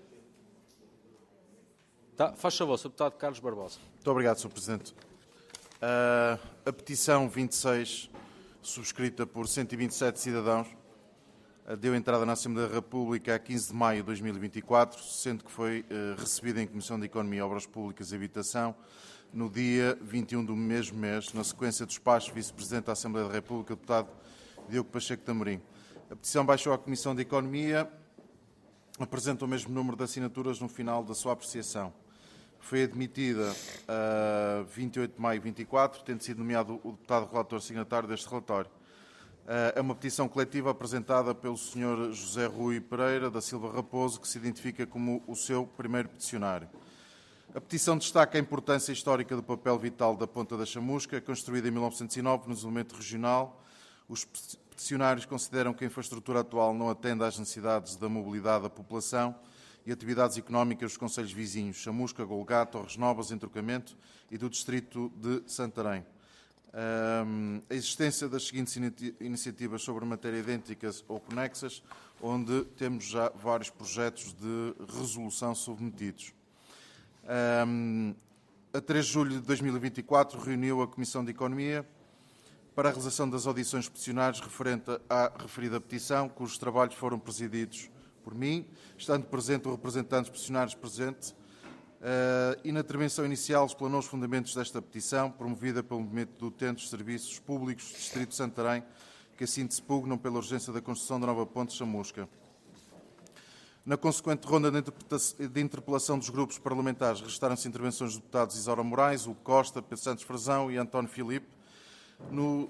Tá, faz favor, senhor Deputado Carlos Barbosa. Muito obrigado, senhor Presidente. Uh, a petição vinte e seis, subscrita por cento e vinte e sete cidadãos, uh, deu entrada na Assembleia da República a quinze de maio de dois mil e vinte e quatro, sendo que foi uh, recebida em Comissão de Economia, Obras Públicas e Habitação no dia vinte e um do mesmo mês, na sequência do despacho do Vice-Presidente da Assembleia da República, o deputado Diogo Pacheco de Amorim. A petição baixou à Comissão de Economia, apresenta o mesmo número de assinaturas no final da sua apreciação. Foi admitida a vinte e oito de maio de vinte e quatro, tendo sido nomeado o deputado relator signatário deste relatório. É uma petição coletiva apresentada pelo senhor José Rui Pereira da Silva Raposo, que se identifica como o seu primeiro peticionário. A petição destaca a importância histórica do papel vital da Ponta da Chamusca, construída em mil novecentos e nove no isolamento regional. Os peticionários consideram que a infraestrutura atual não atende às necessidades da mobilidade da população e atividades económicas dos concelhos vizinhos, Chamusca, Golgá, Torres Novas, Entrocamento e do distrito de Santarém. Um, a existência das seguintes iniciativas sobre matéria idênticas ou conexas, onde temos já vários projetos de resolução submetidos. Um, a três de julho de dois mil e vinte e quatro, reuniu a Comissão de Economia para a realização das audições peticionárias referente à referida petição, cujos trabalhos foram presididos por mim, estando presente o representante dos peticionários presente, uh, e na intervenção inicial explanou os fundamentos desta petição, promovida pelo movimento de utentes de serviços públicos do Distrito de Santarém, que assim se pugnam pela urgência da construção da nova ponte de Chamusca. Na consequente ronda de interpelação dos grupos parlamentares, registaram-se intervenções dos deputados Isaura Moraes, Hugo Costa, Pedro Santos Frazão e António Filipe. No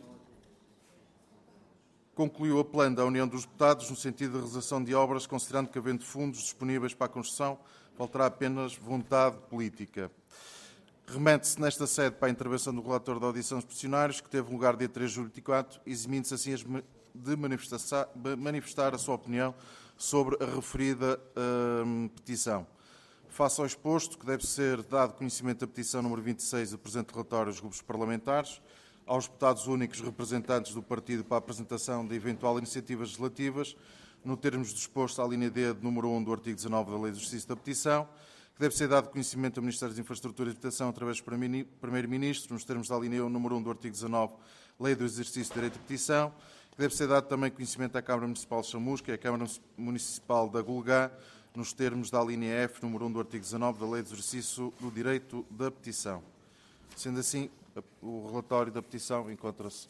Concluiu a plano da União dos Deputados no sentido da realização de obras, considerando que, havendo fundos disponíveis para a construção, faltará apenas vontade política. Remete-se nesta sede para a intervenção do relator da audição dos peticionários, que teve lugar dia três de julho de vinte e quatro, eximindo-se assim de manifestar a sua opinião sobre a referida uh, petição. Face ao exposto, que deve ser dado conhecimento da petição número vinte e seis do presente relatório aos grupos parlamentares, aos deputados únicos representantes do partido para a apresentação de eventual iniciativas legislativas, no termos disposto à linha D de número um do artigo dezanove da Lei do Exercício da Petição, que deve ser dado conhecimento ao Ministério das Infraestruturas e Habitação através do Primeiro-Ministro, nos termos da linha um número um do artigo dezanove da Lei do Exercício do Direito de Petição, que deve ser dado também conhecimento à Câmara Municipal de Chamusca e à Câmara Municipal da Golgá, nos termos da linha F número um do artigo dezanove da Lei do Exercício do Direito da Petição. Sendo assim, o relatório da petição encontra-se.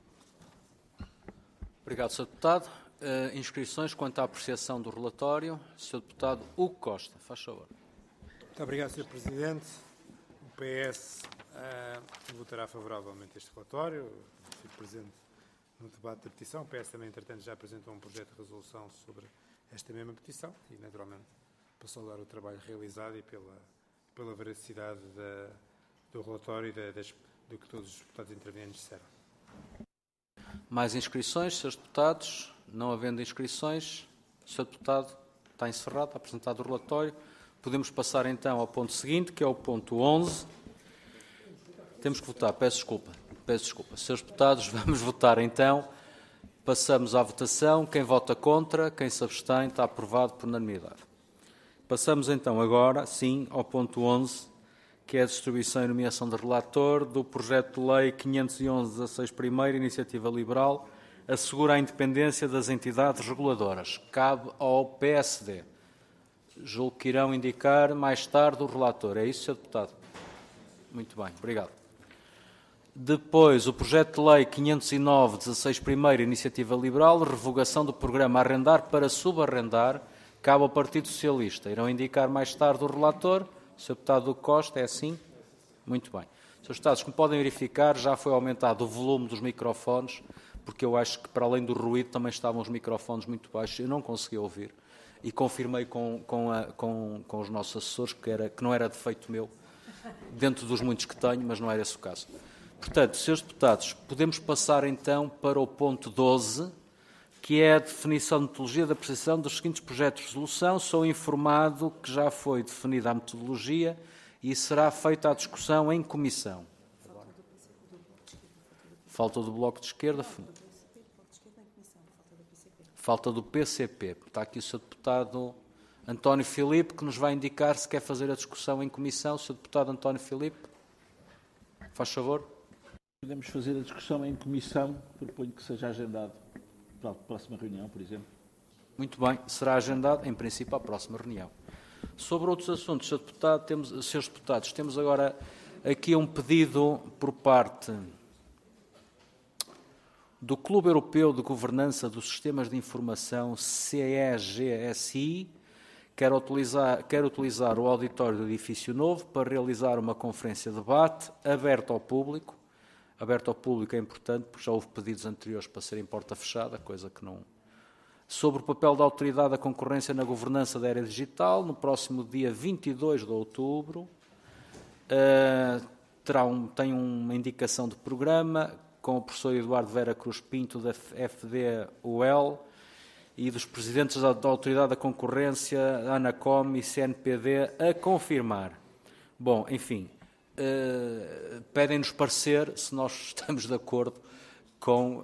Obrigado, senhor Deputado. Uh, inscrições quanto à apreciação do relatório. senhor Deputado Hugo Costa, faz favor. Muito obrigado, senhor Presidente. O P S uh, votará favoravelmente a este relatório. Estive presente no debate da petição. O P S também, entretanto, já apresentou um projeto de resolução sobre esta mesma petição e, naturalmente, passou a dar o trabalho realizado e pela, pela veracidade da, do relatório e da, das, do que todos os deputados intervenientes disseram. Mais inscrições, senhores deputados? Não havendo inscrições, senhor Deputado, está encerrado, está apresentado o relatório. Podemos passar então ao ponto seguinte, que é o ponto onze. Temos que votar, peço desculpa, peço desculpa. Senhores Deputados, vamos votar então. Passamos à votação. Quem vota contra, quem se abstém, está aprovado por unanimidade. Passamos então agora, sim, ao ponto onze, que é a distribuição e nomeação de relator do projeto de lei quinhentos e onze dezasseis primeiro, Iniciativa Liberal, assegura a independência das entidades reguladoras. Cabe ao P S D. Julgo que irão indicar mais tarde o relator. É isso, senhor Deputado? Muito bem, obrigado. Depois, o projeto de lei quinhentos e nove dezasseis primeiro, Iniciativa Liberal, revogação do programa Arrendar para Subarrendar, cabe ao Partido Socialista. Irão indicar mais tarde o relator. senhor Deputado Costa, é assim? Muito bem. senhores Deputados, como podem verificar, já foi aumentado o volume dos microfones, porque eu acho que, para além do ruído, também estavam os microfones muito baixos. Eu não consegui ouvir. E confirmei com, com, a, com, com os nossos assessores que, era, que não era defeito meu, dentro dos muitos que tenho, mas não era esse o caso. Portanto, senhores Deputados, podemos passar então para o ponto doze, que é a definição de metodologia de apreciação dos seguintes projetos de resolução. Sou informado que já foi definida a metodologia e será feita a discussão em comissão. Falta do Bloco de Esquerda. Falta do P C P. Está aqui o senhor Deputado António Filipe, que nos vai indicar se quer fazer a discussão em comissão. senhor Deputado António Filipe, faz favor. Podemos fazer a discussão em comissão, proponho que seja agendado para a próxima reunião, por exemplo. Muito bem, será agendado, em princípio, à próxima reunião. Sobre outros assuntos, senhor Deputado, temos, senhores Deputados, temos agora aqui um pedido por parte do Clube Europeu de Governança dos Sistemas de Informação, C E G S I, quer utilizar, quer utilizar o auditório do edifício novo para realizar uma conferência de debate aberta ao público. Aberto ao público é importante, porque já houve pedidos anteriores para serem porta fechada, coisa que não... Sobre o papel da Autoridade da Concorrência na governança da era digital, no próximo dia vinte e dois de outubro, uh, terá um, tem uma indicação de programa com o professor Eduardo Vera Cruz Pinto, da F D U L, e dos presidentes da, da Autoridade da Concorrência, ANACOM e C N P D, a confirmar. Bom, enfim... Uh, pedem-nos parecer se nós estamos de acordo com uh,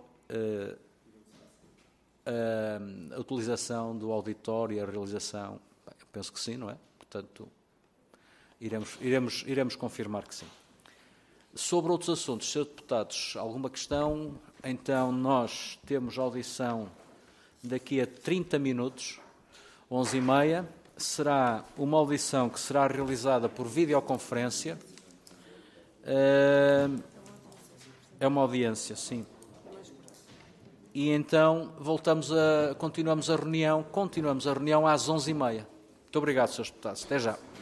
uh, a utilização do auditório e a realização. Bem, eu penso que sim, não é? Portanto, iremos, iremos, iremos confirmar que sim. Sobre outros assuntos, senhores deputados, alguma questão? Então, nós temos audição daqui a trinta minutos, onze e meia. Será uma audição que será realizada por videoconferência. É uma audiência, sim. E então voltamos a, continuamos a reunião, continuamos a reunião às onze e meia. Muito obrigado, senhores deputados. Até já.